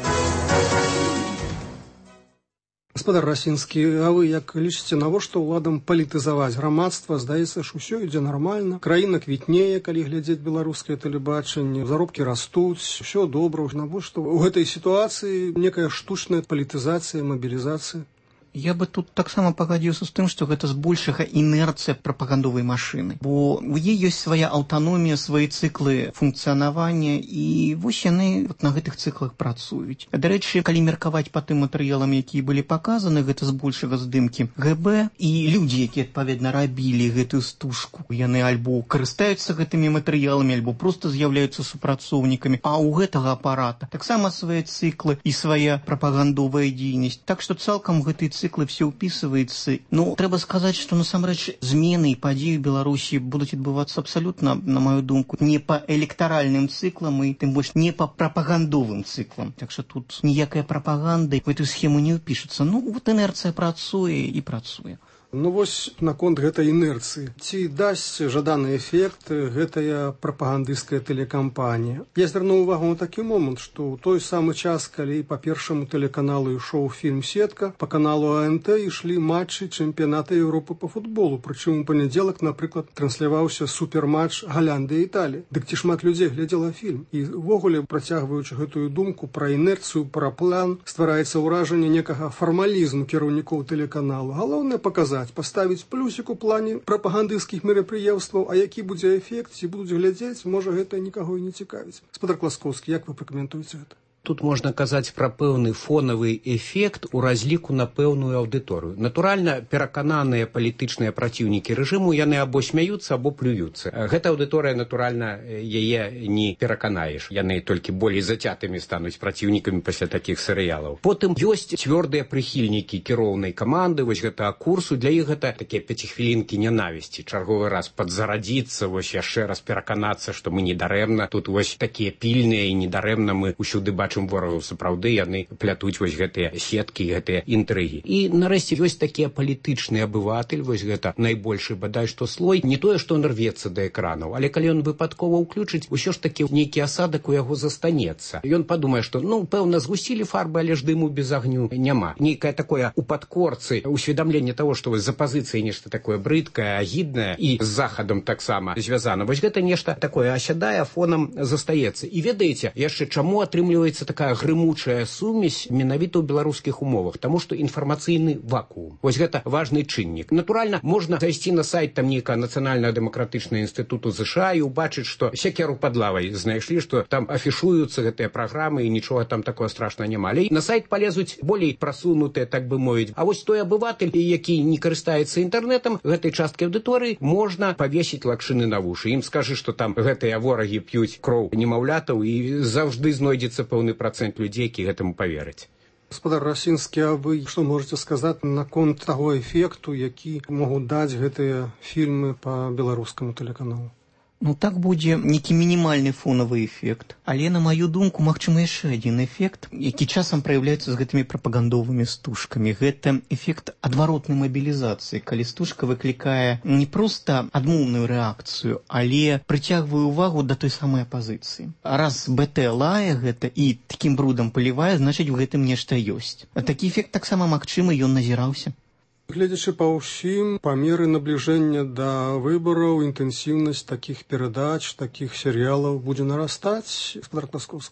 Speaker 10: Гаспадар Расінскі, а вы як лічыце, навошта ўладам палітызаваць грамадства? Здаецца ж, усё ідзе нармальна. Краіна квітнее, калі глядзець беларускае тэлебачанне, заробкі растуць, усё добра. Навошта у гэтай сітуацыі некая штучная палітызацыя, мабілізацыя?
Speaker 13: Я бы тут таксама пагадзіўся з тым, што гэта збольшага інерцыя прапагандовай машыны. Бо у яе ёсць свая аўтаномія, свае цыклы функцыянавання, і вось яны на гэтых цыклах працуюць. Дарэчы, калі меркаваць па тым матэрыялам, якія былі паказаны, гэта збольшага здымкі ГБ, і людзі, якія адпаведна рабілі гэтую стужку, яны альбо карыстаюцца гэтымі матэрыяламі, альбо проста з'яўляюцца супрацоўнікамі. А ў гэтага апарата таксама свае цыклы і свая прапагандовая дзейнасць. Так што цалкам гэты цыклы все ўпісваецца. Ну, трэба сказаць, што насамрэч змены і падзеі ў Беларусі будуць адбывацца абсалютна, на маю думку, не па электаральным цыклам і тым больш не па прапагандовым цыклам. Так што тут ніякая прапаганда в эту схему не ўпішацца. Ну, вот інерцыя працуе і працуе.
Speaker 10: Ну вось наконт гэтай інерцыі. Ці дасць жаданы эфект гэтая прапагандысцкая тэлекампанія? Я звярнуў увагу на такі момант, што ў той самы час, калі па першаму тэлеканалу ішоў фільм «Сетка», па каналу АНТ ішлі матчы чэмпіяната Еўропы па футболу. Прычым у панядзелак, напрыклад, трансляваўся суперматч Галяндыя-Італія. Дык ці шмат людзей глядзела фільм? І ўвогуле, працягваючы гэтую думку пра інерцыю, пра план, ствараецца ўражанне некага фармалізму кіраўнікоў тэлеканалу. Галоўнае паказаць, паставіць плюсік у плане прапагандысцкіх мерапрыемстваў, а які будзе эфект, ці будуць глядзець, можа гэта нікаго і не цікавіць. Гаспадар Класкоўскі, як вы пракаментуеце гэта?
Speaker 12: Тут можна казаць пра пэўны фонавы эфект у разліку на пэўную аўдыторыю. Натуральна, перакананыя палітычныя праціўнікі рэжыму, яны або смяюцца, або плююцца. Гэта аўдыторыя, натуральна, яе не пераканаеш. Яны толькі болей зацятымі стануць праціўнікамі пасля такіх серыялаў. Потым ёсць цвёрдыя прыхільнікі кіроўнай каманды, вось гэтага курсу. Для іх гэта такія 5-хвілінкі нянавісці. Чарговы раз падзарадзіцца, вось яшчэ раз пераканацца, што мы недарэмна. Тут вось такія пільныя і недарэмна мы ўсюды бачым ворагаў, сапраўды яны плятуць вось гэтыя сеткі, гэтыя інтрыгі. І нарэшце ёсць такія палітычны абыватель, вось гэта найбольшы бадай што слой, не тое, што он рвецца да экранаў, але калі ён выпадкова ўключыць, усё ж такі нейкі асадак у яго застанецца. Ён падумае, што ну пэўна згусілі фарбы, але ж дыму без агню няма. Нейкае такое у падкорцы усведамленне таго, што вось за пазіцыяй нешта такое брыдкае, агіднае і з захадам таксама звязана. Вось гэта нешта такое асядае, фонам застаецца. І ведаеце, яшчэ чаму атрымліваецца такая грымучая сумесь менавіта ў беларускіх умовах, таму што інфармацыйны вакуум. Вось гэта важны чыннік. Натуральна, можна зайсці на сайт там нейкага нацыянальнага дэмакратычнага інстытуту ЗША і ўбачыць, што сякеру пад лавай знайшлі, што там афішуюцца гэтыя праграмы і нічога там такого страшнага няма. Але на сайт палезуць болей прасунутыя, так бы мовіць. А вось той абыватель, які не карыстаецца інтэрнетам, гэтай часткі аўдыторыі можна павесіць лакшыны на вушы. Ім скажы, што там гэтыя ворагі п'юць кроў немаўлятаў і заўжды знойдзецца пэўны процент людзей, які гэтаму паверыць.
Speaker 10: Гаспадар Расінскі, а вы што можаце сказаць наконт таго эфекту, які могуць даць гэтыя фільмы па беларускаму тэлеканалу?
Speaker 13: Ну, так будзе нейкі мінімальны фонавы эфект. Але, на маю думку, магчыма яшчэ адзін эфект, які часам праяўляецца з гэтымі прапагандовымі стужкамі. Гэта эфект адваротнай мабілізацыі, калі стужка выклікае не проста адмоўную рэакцыю, але прыцягвае ўвагу да той самай апазіцыі. Раз БТ лае гэта і такім брудам палівае, значыць, у гэтым нешта ёсць. А такі эфект таксама магчымы, ён назіраўся.
Speaker 10: Гледзячы па ўсім, па меры набліжэння да выбараў, інтэнсіўнасць такіх перадач, такіх серыялаў будзе нарастаць, гаспадар Класкоўскі?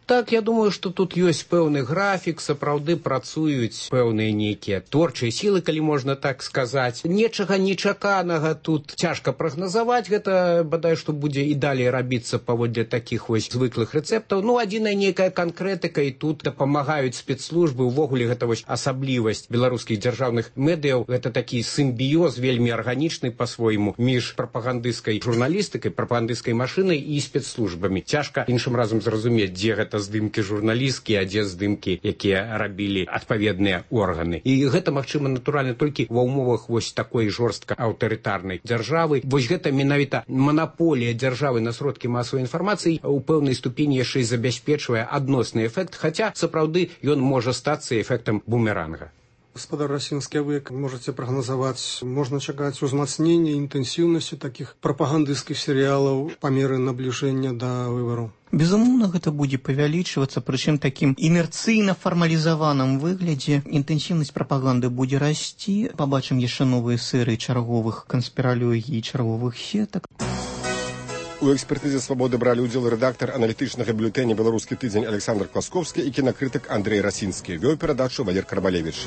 Speaker 12: Так, я думаю, што тут ёсць пэўны графік, сапраўды працуюць пэўныя нейкія творчыя сілы, калі можна так сказаць. Нечага нечаканага тут цяжка прагназаваць, гэта бадай што будзе і далей рабіцца паводле такіх вось звыклых рэцэптаў. Ну, адзіная нейкая канкрэтыка, і тут дапамагаюць спецслужбы. Увогуле гэта вось асаблівасць беларускіх дзяржаўных медыяў. Гэта такі сімбіёз вельмі арганічны па-свойму між прапагандысцкай журналістыкай, прапагандысцкай машынай і спецслужбамі. Цяжка іншым разам зразумець, дзе гэта здымкі журналісцкія, а дзе здымкі, якія рабілі адпаведныя органы. І гэта магчыма натуральна толькі ва ўмовах вось такой жорстка аўтарытарнай дзяржавы. Вось гэта менавіта манаполія дзяржавы на сродкі масавай інфармацыі у пэўнай ступені яшчэ і забяспечвае адносны эфект, хаця сапраўды ён можа стацца эфектам бумеранга.
Speaker 10: Гаспадар Расінскі, а вы як можаце прагназаваць, можна чакаць узмацнення інтэнсіўнасці такіх прапагандысцкіх серыялаў па меры набліжэння да выбараў?
Speaker 13: Безумоўна, гэта будзе павялічвацца, прычым такім інерцыйна фармалізаваным выглядзе. Інтэнсіўнасць прапаганды будзе расці, пабачым яшчэ новыя серыі чарговых канспіралогій і чарговых сетак.
Speaker 9: У экспертызе «Свабоды» бралі ўдзел рэдактар аналітычнага бюлетэня «Беларускі тыдзень» Александр Класковскі і кінакрытык Андрэй Расінскі. Вёў перадачу Валер Карбалевіч.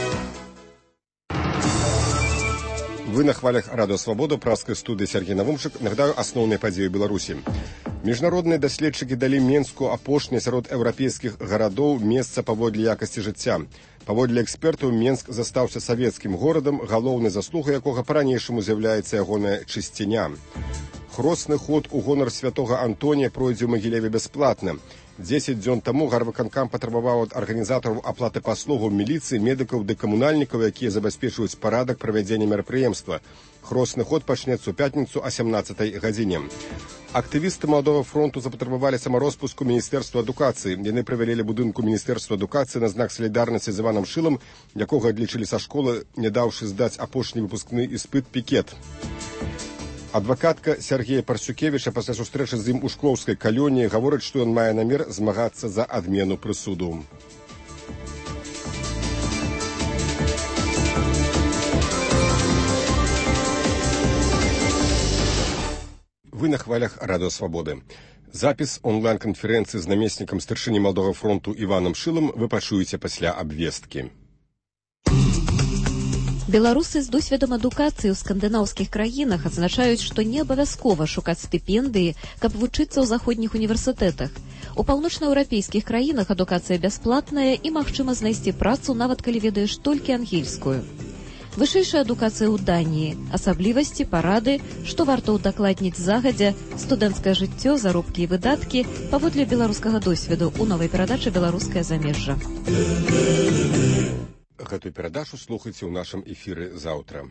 Speaker 9: Вы на хвалях радыё «Свабода», праскай студыі Сергей Навумчык. Нагадаю асноўныя падзеі ў Беларусі. Міжнародныя даследчыкі далі Менску апошні сярод еўрапейскіх гарадоў месца паводле якасці жыцця. Паводле экспертаў, Менск застаўся савецкім горадам, галоўнай заслугай якога па-ранейшаму з'яўляецца ягоная чысціня. Хросны ход у гонар святога Антонія пройдзе ў Магілеве бясплатна. 10 дзён таму гарвыканкам патрабаваў ад арганізатараў аплаты паслугаў міліцыі, медыкаў ды камунальнікаў, якія забяспечваюць парадак правядзення мерапрыемства. Хросны ход пачнецца ў пятніцу о 17 гадзіне. Актывісты Маладога фронту запатрабавалі самароспуску Міністэрства адукацыі. Яны правялі будынку Міністэрства адукацыі на знак салідарнасці з Іванам Шылам, якога адлічылі са школы, не даўшы здаць апошні выпускны іспыт пікет. Адвакатка Сергея Парсюкевіча пасля сустрэчы з ім у шклоўскай калоніі гаворыць, што ён мае намер змагацца за адмену прысуду. Вы на хвалях радыё «Свабоды». Запіс онлайн-канферэнцыі з намеснікам старшыні Маладога фронту Іванам Шылам вы пачуеце пасля абвесткі.
Speaker 14: Беларусы з досведам адукацыі ў скандынаўскіх краінах адзначаюць, што не абавязкова шукаць стыпендыі, каб вучыцца ў заходніх універсітэтах. У паўночнаеўрапейскіх краінах адукацыя бясплатная і магчыма знайсці працу, нават калі ведаеш толькі ангельскую. Вышэйшая адукацыя ў Даніі, асаблівасці, парады, што варта ўдакладніць загадзя, студэнцкае жыццё, заробкі і выдаткі паводле беларускага досведу ў новай перадачы «Беларускае замежжа».
Speaker 9: Гэтую перадачу слухайце ў нашым эфіры заўтра.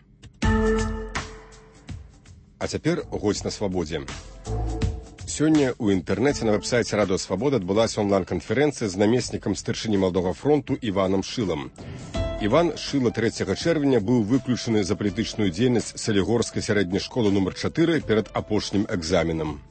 Speaker 9: А цяпер госць на свабодзе. Сёння ў інтэрнэце на вэб-сайце радыё «Свабода» адбылася онлайн-канферэнцыя з намеснікам старшыні Маладога фронту Іванам Шылам. Іван Шыла 3 чэрвеня быў выключаны за палітычную дзейнасць Салігорскай сярэдняй школы нумар 4 перад апошнім экзаменам.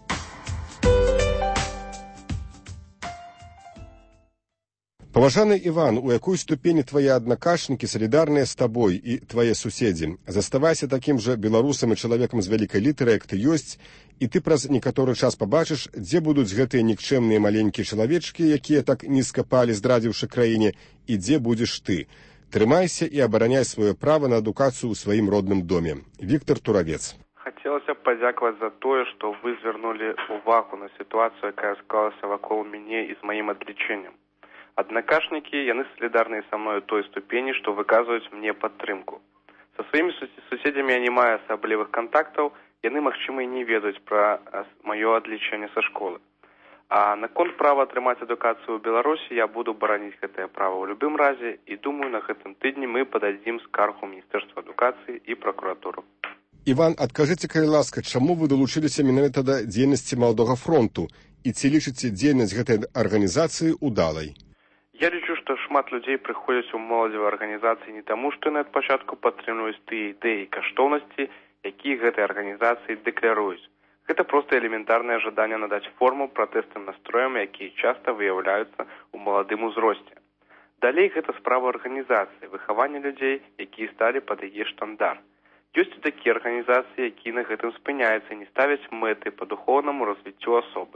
Speaker 9: Паважаны Іван, у якой ступені твае аднакашнікі салідарныя з табой і твае суседзі? Заставайся такім жа беларусам і чалавекам з вялікай літары, як ты ёсць, і ты праз некаторы час пабачыш, дзе будуць гэтыя нікчэмныя маленькія чалавечкі, якія так нізка палі, здрадзіўшы краіне, і дзе будзеш ты. Трымайся і абараняй сваё права на адукацыю ў сваім родным доме. Віктор Туравец.
Speaker 15: Хацелася б падзякаваць за тое, што вы звярнулі ўвагу на сітуацыю, якая склалася вакол мяне і з маім адлічэннем. Аднакашнікі, яны салідарныя са мною той ступені, што выказваюць мне падтрымку. Са сваімі суседзямі я не маю асаблівых кантактаў, яны, магчыма, і не ведаюць пра маё адлічэнне са школы. А наконт права атрымаць адукацыю ў Беларусі я буду бараніць гэтае права ў любым разе і думаю, на гэтым тыдні мы пададзім скаргу Міністэрства адукацыі і пракуратуру.
Speaker 9: Іван, адкажыце, калі ласка, чаму вы далучыліся менавіта да дзейнасці Маладога фронту і ці лічыце дзейнасць гэтай арганізацыі удалай?
Speaker 15: Я лічу, што шмат людзей прыходзяць у моладзевыя арганізацыі не таму, што яны ад пачатку падтрымліваюць тыя ідэі і каштоўнасці, якія гэтыя арганізацыі дэкляруюць. Гэта проста элементарнае жаданне надаць форму пратэстным настроям, якія часта выяўляюцца ў маладым узросце. Далей гэта справа арганізацыі, выхавання людзей, якія сталі пад яе штандар. Ёсць і такія арганізацыі, якія на гэтым спыняюцца і не ставяць мэты па духоўнаму развіццю асобы.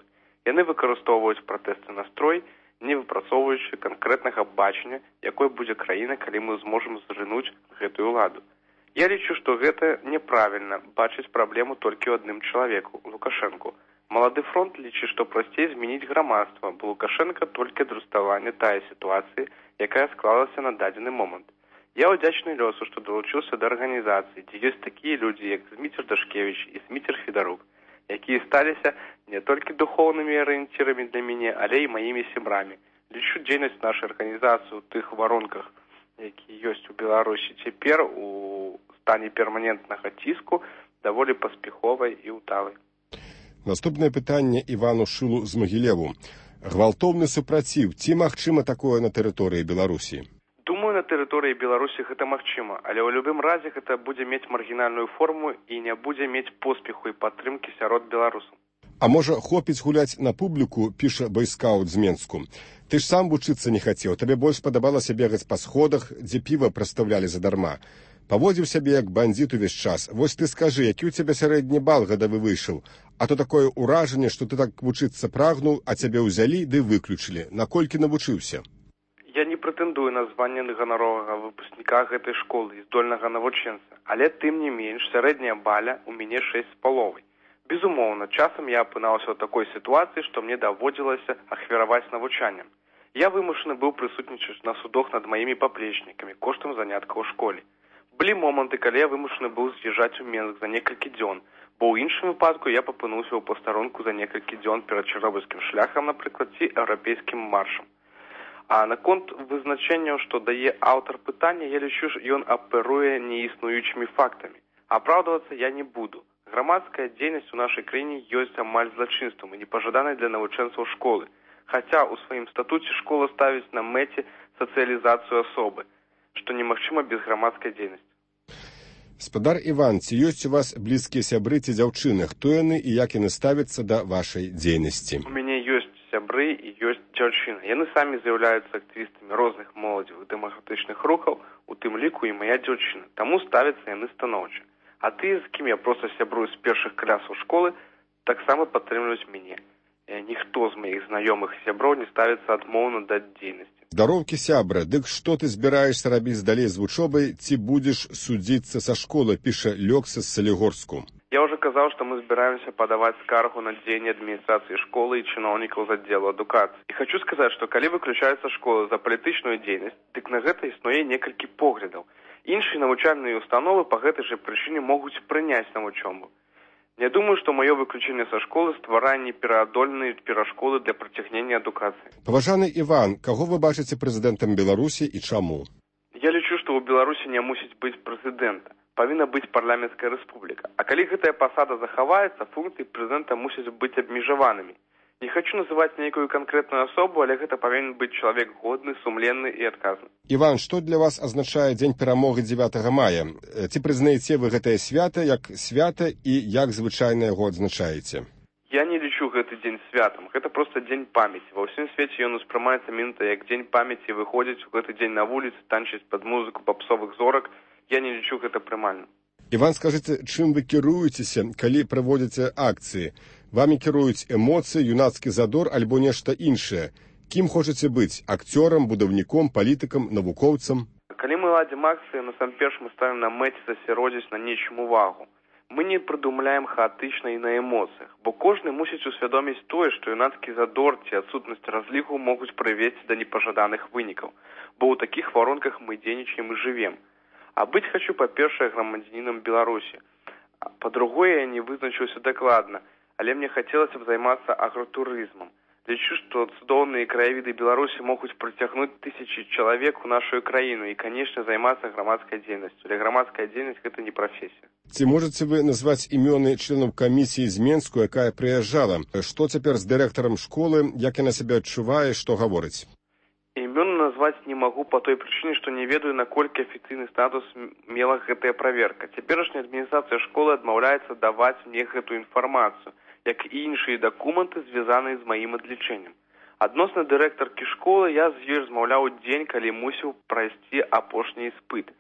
Speaker 15: Яны выкарыстоўваюць пратэсты настрой, не выпрацоўваючы канкрэтнага бачання, якой будзе краіна, калі мы зможам зрынуць гэтую ўладу. Я лічу, што гэта няправільна бачыць праблему толькі ў адным чалавеку, Лукашэнку. Малады фронт лічыць, што прасцей змяніць грамадства, бо Лукашенка толькі адруставанне тая сітуацыі, якая склалася на дадзены момант. Я ўдзячны лёсу, што далучыўся да арганізацыі, дзе ёсць такія людзі, як Зміцер Дашкевіч і Зміцер Федарук, якія сталіся не толькі духоўнымі арыенцірамі для мяне, але і маімі сябрамі. Лічу дзейнасць нашай арганізацыі ў тых варонках, якія ёсць у Беларусі цяпер у стане перманентнага ціску, даволі паспяховай і ўдалай.
Speaker 9: Наступнае пытанне Івану Шылу з Магілеву. Гвалтоўны супраціў, ці магчыма такое на тэрыторыі Беларусі?
Speaker 15: Думаю, на тэрыторыі Беларусі гэта магчыма, але ў любым разе гэта будзе мець маргінальную форму і не будзе мець поспеху і падтрымкі сярод беларусаў.
Speaker 9: А можа, хопіць гуляць на публіку, піша байскаут з Менску. Ты ж сам вучыцца не хацеў, табе больш падабалася бегаць па сходах, дзе піва прастаўлялі задарма. Паводзіў сябе як бандзіт увесь час. Вось ты скажы, які ў цябе сярэдні бал гадавы выйшаў? А то такое ўражанне, што ты так вучыцца прагнуў, а цябе ўзялі ды выключылі. Наколькі навучыўся?
Speaker 15: Я не прэтэндую на званне ганаровага выпускніка гэтай школы і здольнага навучэнца, але тым не менш сярэдняя баля ў мяне 6,5. Безумоўна, часам я апынаўся ў такой сітуацыі, што мне даводзілася ахвяраваць навучаннем. Я вымушаны быў прысутнічаць на судах над маімі паплечнікамі коштам заняткаў у школе. Былі моманты, калі я вымушаны быў з'язджаць у Менск за некалькі дзён, бо ў іншым выпадку я папынуўся ў пастарунку за некалькі дзён перад чарнобыльскім шляхам, напрыклад, ці еўрапейскім маршам. А наконт вызначэнняў, што дае аўтар пытання, я лічу, ён аперуе неіснуючымі фактамі. Апраўдвацца я не буду. Грамадская дзейнасць у нашай краіне ёсць амаль злачынствам і непажаданай для навучэнцаў школы. Хаця ў сваім статуце школа ставіць на мэце сацыялізацыю асобы, што немагчыма без грамадскай дзейнасці.
Speaker 9: Спадар Іван, ці ёсць у вас блізкія сябры ці дзяўчыны? Хто яны і як яны ставяцца да вашай дзейнасці?
Speaker 15: У мяне ёсць сябры і ёсць дзяўчыны. Яны самі з'яўляюцца актывістамі розных моладзевых дэмакратычных рухаў, у тым ліку і мая дзяўчына. Таму ставяцца яны станоўча. А ты, з кім я проста сябрую з першых класаў школы, таксама падтрымліваюць мяне. Ніхто з маіх знаёмых сяброў не ставіцца адмоўна да дзейнасці.
Speaker 9: Здароўкі, сябра, дык што ты збіраешся рабіць далей з вучобай, ці будзеш судзіцца са школы, піша Лёкса з Салігорску.
Speaker 15: Я ўжо казаў, што мы збіраемся падаваць скаргу на дзеянне адміністрацыі школы і чыноўнікаў з аддзелу адукацыі. І хачу сказаць, што калі выключаецца школа за палітычную дзейнасць, дык на гэта існуе некалькі поглядаў. Іншыя навучальныя установы па гэтай жа прычыне могуць прыняць на вучобу. Не думаю, што маё выключэнне са школы стварае непераадольныя перашкоды для працягнення адукацыі.
Speaker 9: Паважаны Іван, каго вы бачыце прэзідэнтам Беларусі і чаму?
Speaker 15: Я лічу, што ў Беларусі не мусіць быць прэзідэнта. Павінна быць парламенцкая рэспубліка. А калі гэтая пасада захаваецца, функцыі прэзідэнта мусяць быць абмежаванымі. Не хочу называць нейкую канкрэтную асобу, але гэта павінен быць чалавек годны, сумленны і адказны.
Speaker 9: Іван, што для вас азначае дзень перамогі 9 мая? Ці прызнаеце вы гэтае свята як свята і як звычайна яго адзначаеце?
Speaker 15: Я не лічу гэты дзень святам. Гэта проста дзень памяці. Ва ўсім свеце ён успрымаецца мінута як дзень памяці, выходзіць у гэты дзень на вуліцы, танчыць пад музыку папсовых зорак. Я не лічу гэта прымальным.
Speaker 9: Іван, скажыце, чым вы кіруецеся, калі праводзіце акцыі? Вамі кіруюць эмоцыі, юнацкі задор альбо нешта іншае. Кім хочаце быць? Акцёрам, будаўніком, палітыкам, навукоўцам?
Speaker 15: Калі мы ладзім акцыі, насамперш мы ставім на мэце засяродзіць на нечым увагу. Мы не прыдумляем хаатычна і на эмоцыях, бо кожны мусіць усвядоміць тое, што юнацкі задор ці адсутнасць разлігу могуць прывесці да непажаданых вынікаў, бо ў такіх варонках мы дзейнічаем і жывем. А быць хачу, па-першае, грамадзянінам Беларусі. Па-другое, я не вызначыўся дакладна, але мне хацелася б займацца агратурызмам. Лічу, што цудоўныя краявіды Беларусі могуць прыцягнуць тысячы чалавек у нашу краіну і, канечне, займацца грамадскай дзейнасцю. Але грамадская дзейнасць – гэта не прафесія.
Speaker 9: Ці можаце вы назваць імёны членаў камісіі з Менску, якая прыязджала? Што цяпер з дырэктарам школы, як яна сябе адчувае, што гаворыць?
Speaker 15: Імёны назваць не магу па той прычыне, што не ведаю, наколькі афіцыйны статус мела гэтая праверка. Цяперашняя адміністрацыя школы адмаўляецца даваць мне гэту інфармацыю, як і іншыя дакументы, звязаныя з маім адлічэннем. Адносна дырэктаркі школы я з ёй размаўляў дзень, калі мусіў прайсці апошні іспыт.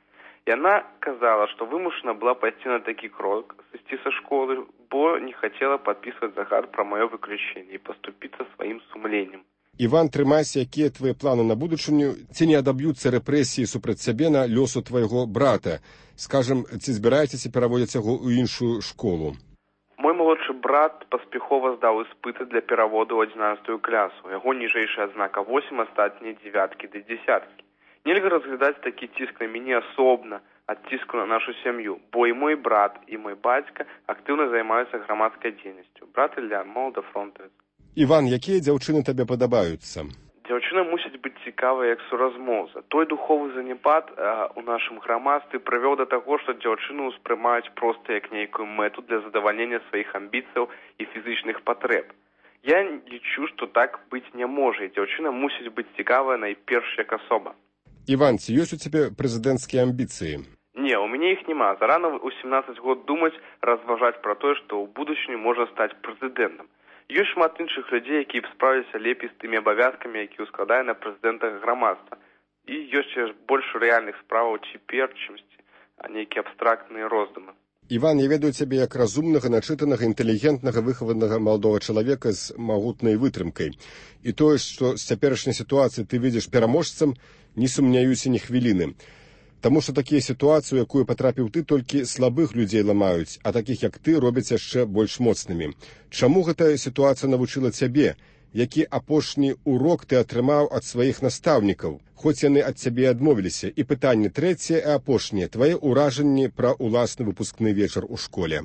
Speaker 15: Яна казала, што вымушана была пайсці на такі крок, сысці са школы, бо не хацела падпісваць загад пра маё выключэнне і паступіцца сваім сумленнем.
Speaker 9: Іван, трымайся, якія твае планы на будучыню, ці не адаб'юцца рэпрэсіі супраць цябе на лёсу твайго брата? Скажам, ці збіраецеся пераводзіць яго ў іншую школу?
Speaker 15: Мой малодшы брат паспяхова здаў іспыты для пераводу ў 11 класу. Яго ніжэйшая адзнака 8, астатнія 9 ды 10. Нельга разглядаць такі ціск на мяне асобна ад ціску на нашу сям'ю, бо і мой брат, і мой бацька актыўна займаюцца грамадскай дзейнасцю. Брат Ілля, молодафронтавец.
Speaker 9: Іван, якія дзяўчыны табе падабаюцца?
Speaker 15: Дзяўчына мусіць быць цікавая як суразмоўца. Той духовы заняпад у нашым грамадстве прывёў да таго, што дзяўчыну ўспрымаюць проста як нейкую мэту для задавальнення сваіх амбіцыяў і фізічных патрэб. Я лічу, што так быць не можа, і дзяўчына мусіць быць цікавая найперш як асоба.
Speaker 9: Іван, ці ёсць у цябе прэзідэнцкія амбіцыі?
Speaker 15: Не, у мяне іх няма. Зарана ў 17 год думаць, разважаць пра тое, што ў будучыні можна стаць прэзідэнтам. Ёсць шмат іншых людзей, якія б справіліся лепей з тымі абавязкамі, які ўскладае на прэзідэнтах грамадства. І ёсць больш рэальных справаў цяпер, чымсьці, а нейкія абстрактныя роздумы.
Speaker 9: Іван, я ведаю цябе як разумнага, начытанага, інтэлігентнага, выхаванага маладога чалавека з магутнай вытрымкай. І тое, што з цяперашняй сітуацыі ты выйдзеш пераможцам, не сумняюся ні хвіліны. Таму што такія сітуацыі, у якую патрапіў ты, толькі слабых людзей ламаюць, а такіх, як ты, робяць яшчэ больш моцнымі. Чаму гэтая сітуацыя навучыла цябе? Які апошні урок ты атрымаў ад сваіх настаўнікаў, хоць яны ад цябе адмовіліся? І пытанне трэцяе і апошняе, твае ўражанні пра ўласны выпускны вечар у школе.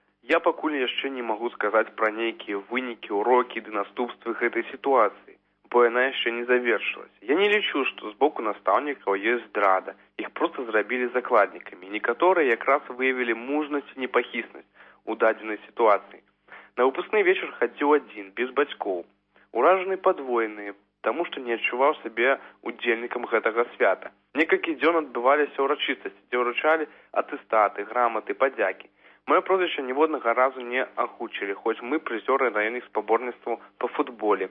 Speaker 15: Я пакуль яшчэ не магу сказаць пра нейкія вынікі, урокі ды наступствы гэтай сітуацыі, бо яна яшчэ не завершылася. Я не лічу, што з боку настаўнікаў ёсць здрада. Іх проста зрабілі закладнікамі. Некаторыя якраз выявілі мужнасць і непахіснасць у дадзенай сітуацыі. На выпускны вечар хадзіў адзін, без бацькоў. Уражаны падвоеныя, таму што не адчуваў сябе удзельнікам гэтага свята. Некалькі дзён адбываліся ўрачыстасці, дзе ўручалі атэстаты, граматы, падзякі. Маё прозвішча ніводнага разу не агучылі, хоць мы прызёры раённых спаборніцтваў па футболе.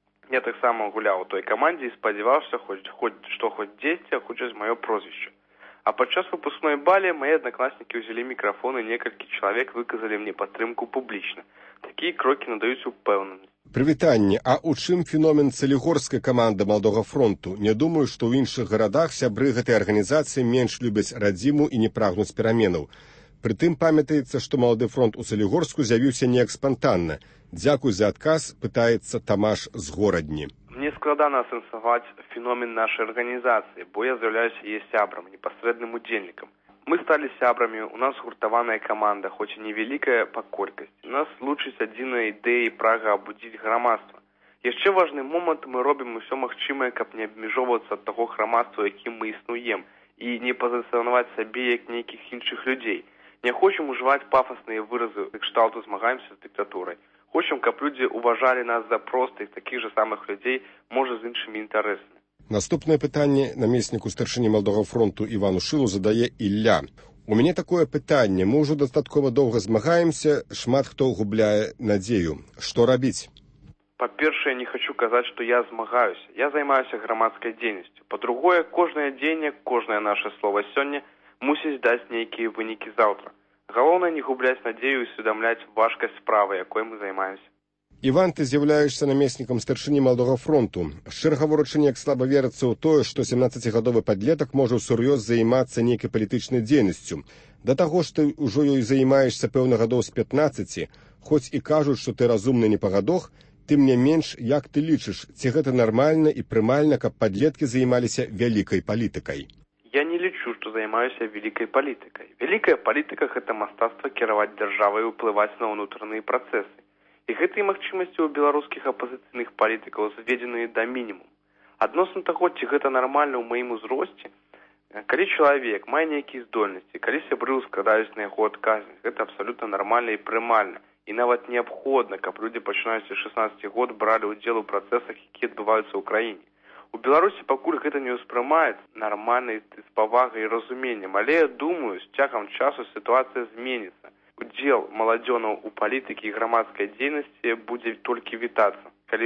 Speaker 15: Я таксама гуляў у той камандзе і спадзяваўся, хоць дзесьці агучаць маё прозвішча. А падчас выпускной балі мае аднакласнікі ўзялі мікрафон і некалькі чалавек выказалі мне падтрымку публічна. Такія крокі надаюць упэўненасць.
Speaker 9: Прывітанне, а ў чым феномен цэлігорскай каманды Маладога фронту? Не думаю, што ў іншых гарадах сябры гэтай арганізацыі менш любяць радзіму і не прагнуць пераменаў. Прытым памятаецца, што Малады фронт у Цэлігорску з'явіўся неяк спантанна. Дзякуй за адказ, пытаецца Тамаш з Горадні.
Speaker 15: Мне складана асэнсаваць феномен нашай арганізацыі, бо я з'яўляюся яе сябрам, непасрэдным удзельнікам. Мы сталі сябрамі, у нас гуртаваная каманда, хоць і невялікая па колькасці. Нас лучыць адзіная ідэя і прага абудзіць грамадства. Яшчэ важны момант, мы робім усё магчымае, каб не абмежоўвацца ад таго грамадства, якім мы існуем, і не пазіцыянаваць сабе як нейкіх іншых людзей. Не хочам ужываць пафасныя выразы кшталту змагаемся з дыктатурай. Хочам, каб людзі уважалі нас за простых, такіх жа самых людзей, можа, з іншымі інтарэсамі.
Speaker 9: Наступнае пытанне намесніку старшыні Маладога фронту Івану Шылу задае Ілля. У мяне такое пытанне. Мы ўжо дастаткова доўга змагаемся, шмат хто губляе надзею. Што рабіць?
Speaker 15: Па-першае, не хочу казаць, што я змагаюся. Я займаюся грамадскай дзейнасцю. Па-другое, кожнае дзеянне, кожнае наша слова сёння мусіць даць нейкія вынікі заўтра. Галоўнае не губляць надзею і усведамляць важкасць справы, якой мы займаемся.
Speaker 9: Іван, ты з'яўляешся намеснікам старшыні Маладога фронту. Шчыра гаворачы, неяк слаба верыцца ў тое, што 17-гадовы падлетак можа ўсур'ёз займацца нейкай палітычнай дзейнасцю. Да таго ж ты ўжо ёй займаешся пэўна гадоў з 15, хоць і кажуць, што ты разумны не па гадах, тым не менш, як ты лічыш, ці гэта нармальна і прымальна, каб падлеткі займаліся вялікай палітыкай?
Speaker 15: Я не лічу, што займаюся вялікай палітыкай. Вялікая палітыка – гэта мастацтва кіраваць дзяржавай і ўплываць на ўнутраныя працэсы. І гэтыя магчымасці ў беларускіх апазіцыйных палітыкаў зведзеныя да мінімум. Адносна таго, ці гэта нармальна ў маім узросце, калі чалавек мае нейкія здольнасці, калі сябры складаюць на яго адказнасць, гэта абсалютна нармальна і прымальна. І нават неабходна, каб людзі пачынаюць з 16 год бралі ўдзел у працэсах, якія адбываюцца ў краіне. У Беларусі пакуль гэта не ўспрымаецца нармальна з павагай і разуменнем, але я думаю, з цягам часу сітуацыя зменіцца. Удзел маладзёнаў у палітыкі і грамадскай дзейнасці будзе толькі вітацца.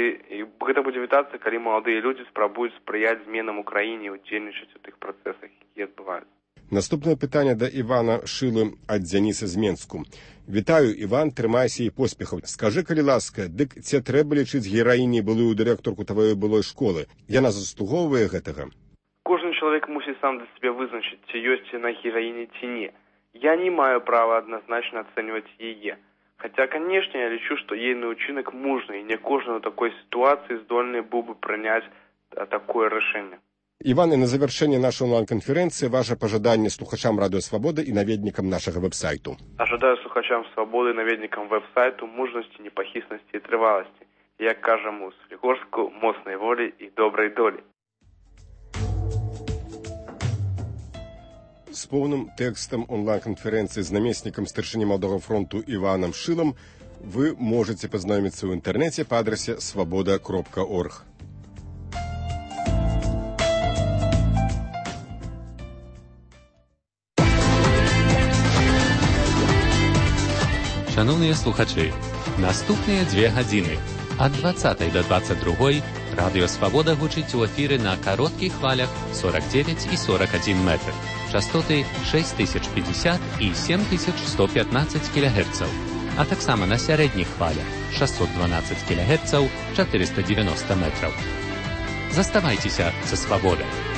Speaker 15: Гэта будзе вітацца, калі маладыя людзі спрабуюць спрыяць зменам у краіне і удзельнічаць у тых працэсах, якія адбываюцца.
Speaker 9: Наступнае пытанне да Івана Шылы ад Дзяніса з Менску. Вітаю, Іван, трымайся і поспехаў. Скажы, калі ласка, дык ці трэба лічыць гераіняй былую дырэктарку тваёй былой школы? Яна заслугоўвае гэтага?
Speaker 15: Кожны чалавек мусіць сам для сябе вызначыць, ці ёсць яна гераіняй ці не. Я не маю права адназначна ацэньваць яе. Хаця, канешне, я лічу, што ейны ўчынак мужны, і не кожны ў такой сітуацыі здольны быў бы прыняць такое рашэнне.
Speaker 9: Іван, і на завяршэнне нашай онлайн-канферэнцыі ваша пажаданне слухачам Радыё Свабода і наведнікам нашага вэб-сайту.
Speaker 15: Жадаю слухачам Свабоды і наведнікам вэб-сайту мужнасці, непахіснасці і трываласці. Як кажа мус Лігорску, моцнай волі і добрай долі.
Speaker 9: З поўным тэкстам онлайн-канферэнцыі з намеснікам старшыні Малдога фронту Іванам Шылам вы можаце пазнаёміцца ў інтэрнэце па адрасе свабода.орг.
Speaker 16: Шановні слухачі, наступныя 2 гадзіны ад 20 до 22 Радыё Свабода гучыць у эфіры на кароткіх хвалях 49 і 41 метр, частоты 6050 і 7115 кГц, а таксама на сярэдніх хвалях 612 кГц, 490 метраў. Заставайцеся са Свабодай.